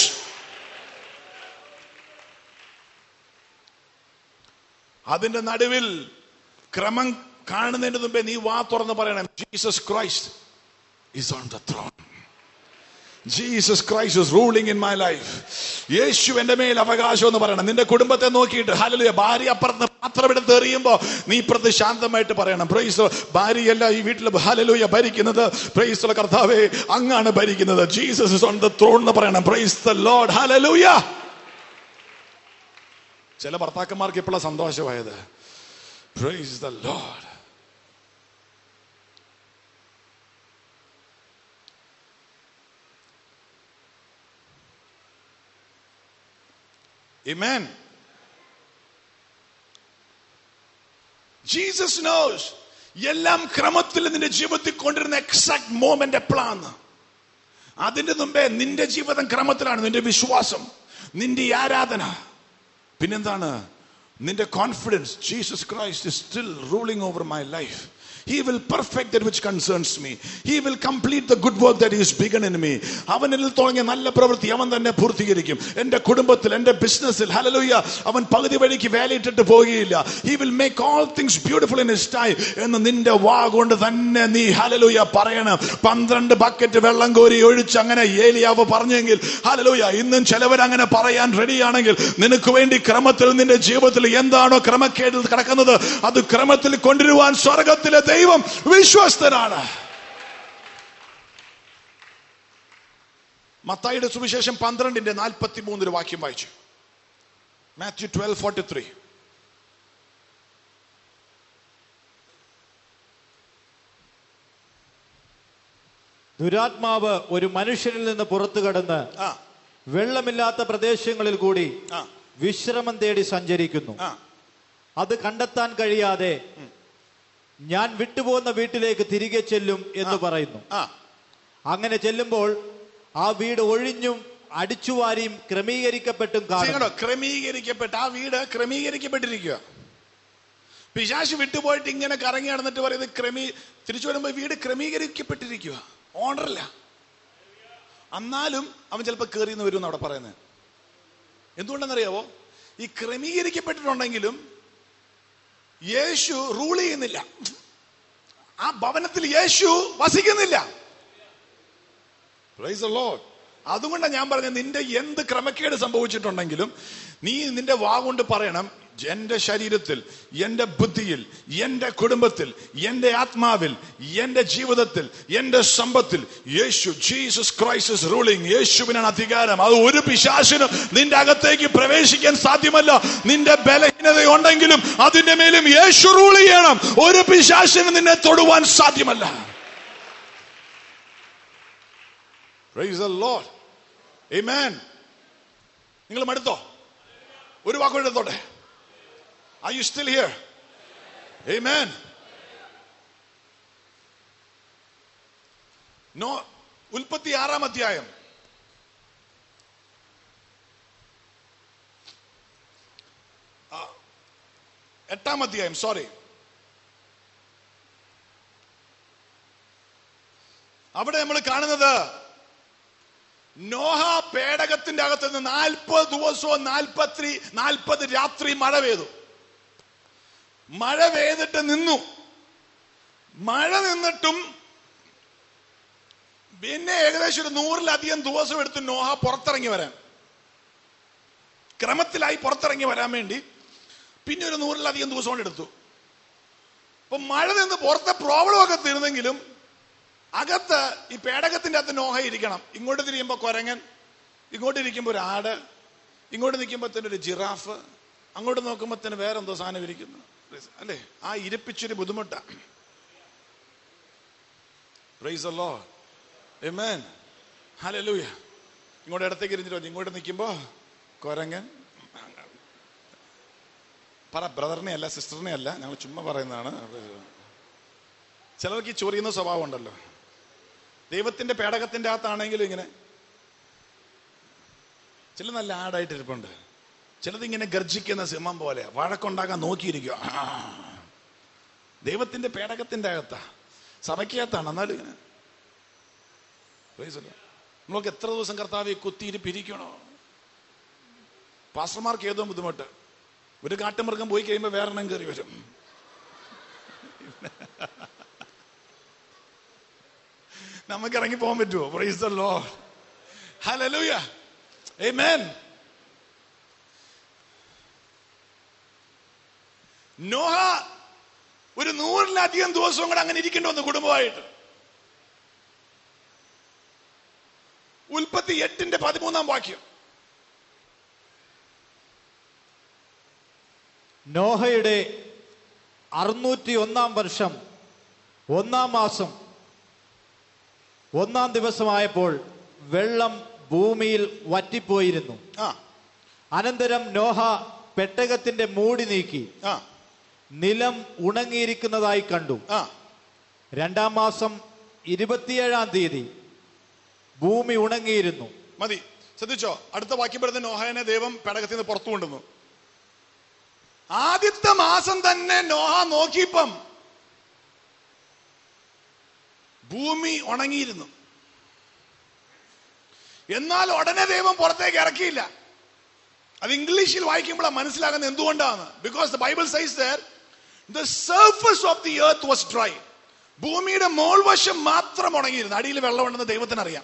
അതിന്റെ നടുവിൽ ക്രമം കാണുന്നതിന് മുമ്പേ നീ വാ തുറന്ന് പറയണം, Jesus Christ is on the throne. Jesus Christ is ruling in my life. Yeshu എന്റെ മേൽ അവകാശം എന്ന് പറയണം. നിന്റെ കുടുംബത്തെ നോക്കിയിട്ട് ഹല്ലേലൂയ, ഭാര്യ അപ്പുറത്ത് പാത്രം എടുത്ത് എറിയുമ്പോ നീ ഇപ്പുറത്ത് ശാന്തമായിട്ട് പറയണം, പ്രൈസ് ഭാര്യയല്ല ഈ വീട്ടിൽ ഹല്ലേലൂയ ഭരിക്കുന്നത്, പ്രൈസ് കർത്താവേ അങ്ങാണ് ഭരിക്കുന്നത്. Jesus is on the throne എന്ന് പറയണം. Praise the Lord. ഹല്ലേലൂയ. ചില ഭർത്താക്കന്മാർക്ക് ഇപ്പോഴാണ് സന്തോഷമായത്. Praise the Lord. Amen. Jesus knows എല്ലാം ക്രമത്തിൽ നിന്റെ ജീവിതത്തിൽ കൊണ്ടിരുന്ന എക്സാക്ട് മോമെന്റ് എപ്പോഴാണ്. അതിന്റെ മുമ്പേ നിന്റെ ജീവിതം ക്രമത്തിലാണ്. നിന്റെ വിശ്വാസം, നിന്റെ ആരാധന, പിന്നെന്താണ് നിന്റെ confidence. Jesus Christ is still ruling over my life. He will perfect that which concerns me. He will complete the good work that he has begun in me. അവനിൽ തുടങ്ങിയ നല്ല പ്രവൃത്തി അവൻ തന്നെ പൂർത്തീകരിക്കും. എന്റെ കുടുംബത്തിൽ, എന്റെ ബിസിനസ്സിൽ ഹല്ലേലൂയ അവൻ പകുതി വഴിക്ക് വേലയിട്ടിട്ട് പോകുകയില്ല. He will make all things beautiful in his time എന്ന് നിന്റെ വാ കൊണ്ട് തന്നെ നീ ഹല്ലേലൂയ പറയണം. പന്ത്രണ്ട് ബക്കറ്റ് വെള്ളം കോരി ഒഴിച്ച് അങ്ങനെ ഏലിയാവ് പറഞ്ഞെങ്കിൽ ഹല്ലേലൂയ ഇന്നും ചിലവർ അങ്ങനെ പറയാൻ റെഡിയാണെങ്കിൽ നിനക്ക് വേണ്ടി ക്രമത്തിൽ നിന്റെ ജീവിതത്തിൽ എന്താണോ ക്രമക്കേടിൽ കിടക്കുന്നത് അത് ക്രമത്തിൽ കൊണ്ടുവരുവാൻ സ്വർഗത്തിലെ ദൈവം വിശ്വസ്തനാണ്. മത്തായിയുടെ സുവിശേഷം പന്ത്രണ്ടിന്റെ നാൽപ്പത്തി മൂന്നിന് വാക്യം വായിച്ചു. Matthew twelve forty three. ദുരാത്മാവ് ഒരു മനുഷ്യനിൽ നിന്ന് പുറത്തു കടന്ന് വെള്ളമില്ലാത്ത പ്രദേശങ്ങളിൽ കൂടി വിശ്രമം തേടി സഞ്ചരിക്കുന്നു. അത് കണ്ടെത്താൻ കഴിയാതെ ഞാൻ വിട്ടുപോകുന്ന വീട്ടിലേക്ക് തിരികെ ചെല്ലും എന്ന് പറയുന്നു. അങ്ങനെ ചെല്ലുമ്പോൾ ആ വീട് ഒഴിഞ്ഞും അടിച്ചുവാരിയും ക്രമീകരിക്കപ്പെട്ടും കാണുന്നു. ക്രമീകരിക്കപ്പെട്ട ആ വീട് ക്രമീകരിക്കപ്പെട്ടിരിക്കുക. പിശാച് വിട്ടുപോയിട്ട് ഇങ്ങനെ കറങ്ങി നടന്നിട്ട് പറയുന്നത് ക്രമീ തിരിച്ചു വരുമ്പോ വീട് ക്രമീകരിക്കപ്പെട്ടിരിക്കുക, ഓർഡറില്ല. എന്നാലും അവൻ ചിലപ്പോൾ കയറിയെന്ന് വരും അവിടെ പറയുന്നത്. എന്തുകൊണ്ടെന്നറിയാവോ? ഈ ക്രമീകരിക്കപ്പെട്ടിട്ടുണ്ടെങ്കിലും യേശു റൂൾ ചെയ്യുന്നില്ല. ആ ഭവനത്തിൽ യേശു വസിക്കുന്നില്ല. Praise the Lord. അതുകൊണ്ടാണ് ഞാൻ പറഞ്ഞത് നിന്റെ എന്ത് ക്രമക്കേട് സംഭവിച്ചിട്ടുണ്ടെങ്കിലും നീ നിന്റെ വാ കൊണ്ട് പറയണം, എന്റെ ശരീരത്തിൽ, എന്റെ ബുദ്ധിയിൽ, എന്റെ കുടുംബത്തിൽ, എന്റെ ആത്മാവിൽ, എന്റെ ജീവിതത്തിൽ, എന്റെ സമ്പത്തിൽ Yeshu, Jesus Christ is ruling. യേശുവിനാണ് അധികാരം. അത് ഒരു പിശാചിനും നിന്റെ അകത്തേക്ക് പ്രവേശിക്കാൻ സാധ്യമല്ല. നിന്റെ ബലഹീനത ഉണ്ടെങ്കിലും അതിന്റെ മേലും യേശു റൂൾ ചെയ്യണം. ഒരു പിശാചിനും നിന്നെ തൊടുവാൻ സാധ്യമല്ല. Praise the Lord. Amen. നിങ്ങൾ മടുത്തോ? ഒരു വാക്കുകൂടെ എടുത്തോട്ടെ. Are you still here? Amen. No. ഉൽപ്പത്തി ആറാം അധ്യായം എട്ടാം അധ്യായം സോറി അവിടെ നമ്മൾ കാണുന്നത് നോഹ പേടകത്തിന്റെ അകത്ത് നിന്ന് നാൽപ്പത് ദിവസവും നാൽപ്പത്തി നാൽപ്പത് രാത്രി മഴ പെയ്തു. മഴ പെയ്തിട്ട് നിന്നു. മഴ നിന്നിട്ടും പിന്നെ ഏകദേശം ഒരു നൂറിലധികം ദിവസം എടുത്ത് നോഹ പുറത്തിറങ്ങി വരാൻ, ക്രമത്തിലായി പുറത്തിറങ്ങി വരാൻ വേണ്ടി പിന്നെ ഒരു നൂറിലധികം ദിവസം കൊണ്ട് എടുത്തു. അപ്പൊ മഴ നിന്ന് പുറത്തെ പ്രോബ്ലം ഒക്കെ തീർന്നെങ്കിലും അകത്ത് ഈ പേടകത്തിന്റെ അകത്ത് നോഹ ഇരിക്കണം. ഇങ്ങോട്ട് തിരിയുമ്പോ കുരങ്ങൻ, ഇങ്ങോട്ട് ഇരിക്കുമ്പോ ഒരു ആട്, ഇങ്ങോട്ട് നിൽക്കുമ്പോ തന്നെ ഒരു ജിറാഫ്, അങ്ങോട്ട് നോക്കുമ്പോ തന്നെ വേറെന്തോ സാധനം ഇരിക്കുന്നു. അല്ലേ? ആ ഇരിപ്പിച്ചൊരു ബുദ്ധിമുട്ടാ. Praise the Lord. Amen. Hallelujah. ഇങ്ങോട്ട് ഇടത്തേക്ക് ഇരിഞ്ഞിട്ട് ഇങ്ങോട്ട് നിൽക്കുമ്പോ കുരങ്ങൻ. പറ, ബ്രദറിനെ അല്ല സിസ്റ്ററിനെ അല്ല, ഞങ്ങൾ ചുമ്മാ പറയുന്നതാണ്. ചിലർക്ക് ഈ ചൊറിയുന്ന സ്വഭാവം ഉണ്ടല്ലോ. ദൈവത്തിന്റെ പേടകത്തിന്റെ അകത്താണെങ്കിലും ഇങ്ങനെ ചില നല്ല ആടായിട്ട് ഇരിപ്പുണ്ട്. ചിലത് ഇങ്ങനെ ഗർജിക്കുന്ന സിംഹം പോലെ വഴക്കുണ്ടാക്കാൻ നോക്കിയിരിക്കുക. ദൈവത്തിന്റെ പേടകത്തിന്റെ അകത്താ, സഭയ്ക്കകത്താണ്. എന്നാലും ഇങ്ങനെ നമ്മളൊക്കെ എത്ര ദിവസം കർത്താവ് കുത്തിയിരിപ്പിരിക്കണോ? പാസ്റ്റർമാർക്ക് ഏതോ ബുദ്ധിമുട്ട്. ഒരു കാട്ടുമൃഗം പോയി കഴിയുമ്പോൾ വേറെണ്ണം കയറി വരും. നമുക്ക് ഇറങ്ങി പോകാൻ പറ്റുമോ? Praise the Lord. Hallelujah. Amen. Noah ഒരു നൂറിലധികം ദിവസവും കൂടെ അങ്ങനെ ഇരിക്കേണ്ടി വന്നു കുടുംബമായിട്ട്. ഉൽപ്പത്തി എട്ടിന്റെ പതിമൂന്നാം വാക്യം. നോഹയുടെ അറുന്നൂറ്റി ഒന്നാം വർഷം ഒന്നാം മാസം ഒന്നാം ദിവസമായപ്പോൾ വെള്ളം ഭൂമിയിൽ വറ്റിപ്പോയിരുന്നു. അനന്തരം നോഹ പെട്ടകത്തിന്റെ മൂടി നീക്കി നിലം ഉണങ്ങിയിരിക്കുന്നതായി കണ്ടു. രണ്ടാം മാസം ഇരുപത്തിയേഴാം തീയതി ഭൂമി ഉണങ്ങിയിരുന്നു. മതി, ശ്രദ്ധിച്ചോ? അടുത്ത വാക്യം പറയുന്ന നോഹനെ ദൈവം പെടകത്തിൽ നിന്ന് പുറത്തു കൊണ്ടുവന്നു. ആദ്യത്തെ മാസം തന്നെ നോഹ നോക്കിയപ്പം ഭൂമി ഉണങ്ങിയിരുന്നു. എന്നാൽ ഉടനെ ദൈവം പുറത്തേക്ക് ഇറക്കിയില്ല. അത് ഇംഗ്ലീഷിൽ വായിക്കുമ്പോഴാണ് മനസ്സിലാകുന്നത് എന്തുകൊണ്ടാണ്. Because the Bible says that the surface of the earth was dry. ഭൂമിയുടെ മോൾവശം മാത്രം ഉണങ്ങിയിരുന്നു. അടിയിൽ വെള്ളമുണ്ടെന്ന് ദൈവത്തിന് അറിയാം.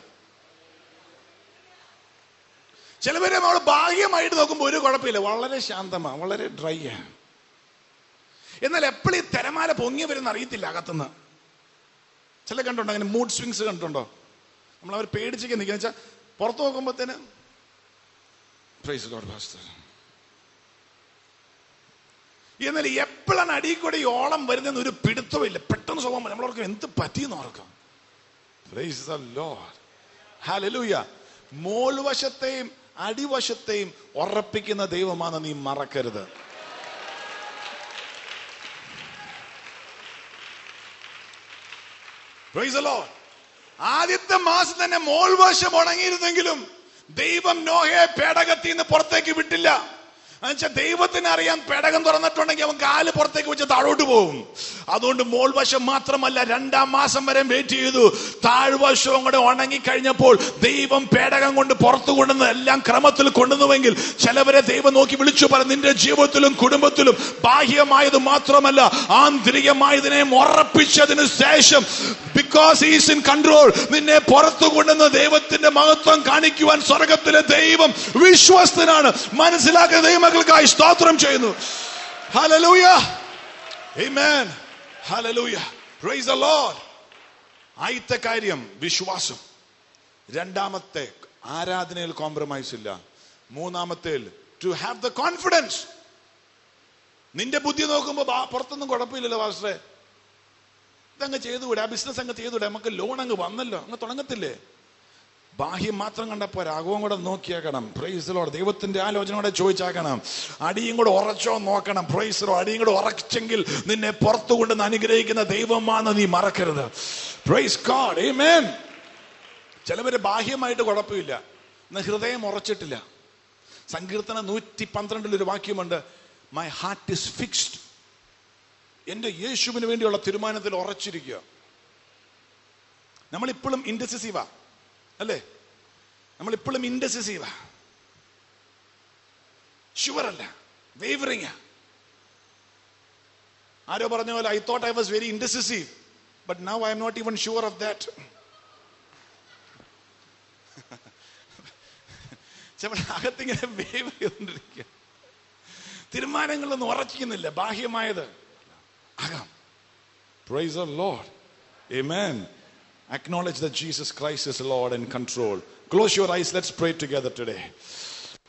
ചിലവരെ നമ്മൾ ബാഹ്യമായിട്ട് നോക്കുമ്പോൾ ഒരു കുഴപ്പമില്ല, വളരെ ശാന്തമാണ്, വളരെ ഡ്രൈ ആണ്. എന്നാൽ എപ്പോഴും ഈ തിരമാല പൊങ്ങി വരുന്ന അറിയത്തില്ല അകത്തുനിന്ന്. ചില കണ്ടുണ്ടോ അങ്ങനെ മൂഡ് സ്വിങ്സ് കണ്ടുണ്ടോ? നമ്മൾ അവർ പേടിച്ചൊക്കെ നിൽക്കുന്ന വെച്ചാൽ പുറത്ത് നോക്കുമ്പോഴത്തേന് പ്രൈസ് ഗോഡ് പാസ്റ്റർ. എന്നാൽ എപ്പോഴാണ് അടിയിൽ കൂടെ ഈ ഓളം വരുന്നതെന്ന് ഒരു പിടുത്തമില്ല. പെട്ടെന്ന് സ്വഭാവം നമ്മളവർക്ക് എന്ത് പറ്റിയെന്ന് ഓർക്കാം. Praise the Lord. ഹല്ലേലൂയ. മോൾവശത്തെയും അടിവശത്തെയും ഉറപ്പിക്കുന്ന ദൈവമാണ്, നീ മറക്കരുത്. Praise the Lord. ആദ്യത്തെ മാസം തന്നെ മോൾവശം ഉണങ്ങിയിരുന്നെങ്കിലും ദൈവം നോഹയെ പേടകത്തിൽ നിന്ന് പുറത്തേക്ക് വിട്ടില്ല. എന്നുവെച്ചാൽ ദൈവത്തിന് അറിയാം പേടകം തുറന്നിട്ടുണ്ടെങ്കിൽ അവൻ കാല് പുറത്തേക്ക് വെച്ച് താഴോട്ട് പോകും. അതുകൊണ്ട് മോൾവശം മാത്രമല്ല, രണ്ടാം മാസം വരെ വെയിറ്റ് ചെയ്തു. താഴ്വശവും കൂടെ ഉണങ്ങി കഴിഞ്ഞപ്പോൾ ദൈവം പേടകം കൊണ്ട് പുറത്തു കൊണ്ടുവന്ന് എല്ലാം ക്രമത്തിൽ കൊണ്ടുവന്നുവെങ്കിൽ ചിലവരെ ദൈവം നോക്കി വിളിച്ചു പറ, നിന്റെ ജീവിതത്തിലും കുടുംബത്തിലും ബാഹ്യമായത് മാത്രമല്ല ആന്തരികമായതിനെ ഉറപ്പിച്ചതിന് ശേഷം because he is in control നിന്നെ പുറത്തു കൊണ്ടുവന്ന് ദൈവത്തിന്റെ മഹത്വം കാണിക്കുവാൻ സ്വർഗത്തിലെ ദൈവം വിശ്വസ്തനാണ്. മനസ്സിലാക്കുന്ന ദൈവം ഇടയാക്കൾക്കായി സ്തോത്രം ചെയ്യുന്നു. Hallelujah. Amen. Hallelujah. Praise the Lord. ആദ്യത്തെ കാര്യം വിശ്വാസം. രണ്ടാമത്തെ ആരാധനയിൽ കോംപ്രമൈസ് ഇല്ല. മൂന്നാമത്തെ ടു ഹാവ് ദ കോൺഫിഡൻസ്. നിന്റെ ബുദ്ധി നോക്കുമ്പോ പുറത്തൊന്നും കുഴപ്പമില്ലല്ലോ പാസ്റ്ററെ, ഇതങ്ങ് ചെയ്തുകൂടെ, ആ ബിസിനസ് അങ്ങ് ചെയ്തുകൂടെ, നമുക്ക് ലോൺ അങ്ങ് വന്നല്ലോ, അങ്ങ് തുടങ്ങത്തില്ലേ? ബാഹ്യം മാത്രം കണ്ടപ്പോ രാഘവം കൂടെ നോക്കിയാക്കണം. Price the Lord. ദൈവത്തിന്റെ ആലോചനയോടെ ചോദിച്ചാക്കണം. അടിയും കൂടെ ഉറച്ചോ നോക്കണം. Praise the Lord. അടിയും കൂടെ ഉറച്ചെങ്കിൽ നിന്നെ പുറത്തു കൊണ്ടുവന്ന് അനുഗ്രഹിക്കുന്ന ദൈവമാണെന്ന് നീ മറക്കരുത്. Praise God. ആമേൻ. ചിലവര് ബാഹ്യമായിട്ട് കുഴപ്പമില്ല, എന്നാൽ ഹൃദയം ഉറച്ചിട്ടില്ല. സങ്കീർത്തനം നൂറ്റി പന്ത്രണ്ടിൽ ഒരു വാക്യമുണ്ട്, മൈ ഹാർട്ട് ഇസ് ഫിക്സ്ഡ്. എന്റെ യേശുവിന് വേണ്ടിയുള്ള തീരുമാനത്തിൽ ഉറച്ചിരിക്കുക. നമ്മളിപ്പോഴും ഇൻഡെസിസീവാ അല്ലേ? നമ്മളിപ്പോഴും ഇൻഡെസിസീവാ, ഷുവർ അല്ല, വേവറിംഗ്. ആരോ പറഞ്ഞ പോലെ, I thought I was very indecisive, but now I am not even sure of that. അകത്തിങ്ങനെ വേവ് ചെയ്തുകൊണ്ടിരിക്കുക, തീരുമാനങ്ങളൊന്നും ഉറച്ചിക്കുന്നില്ല. ബാഹ്യമായത് ആകാം. Praise the Lord. Amen. Acknowledge that Jesus Christ is Lord and control. Close your eyes. Let's pray together today.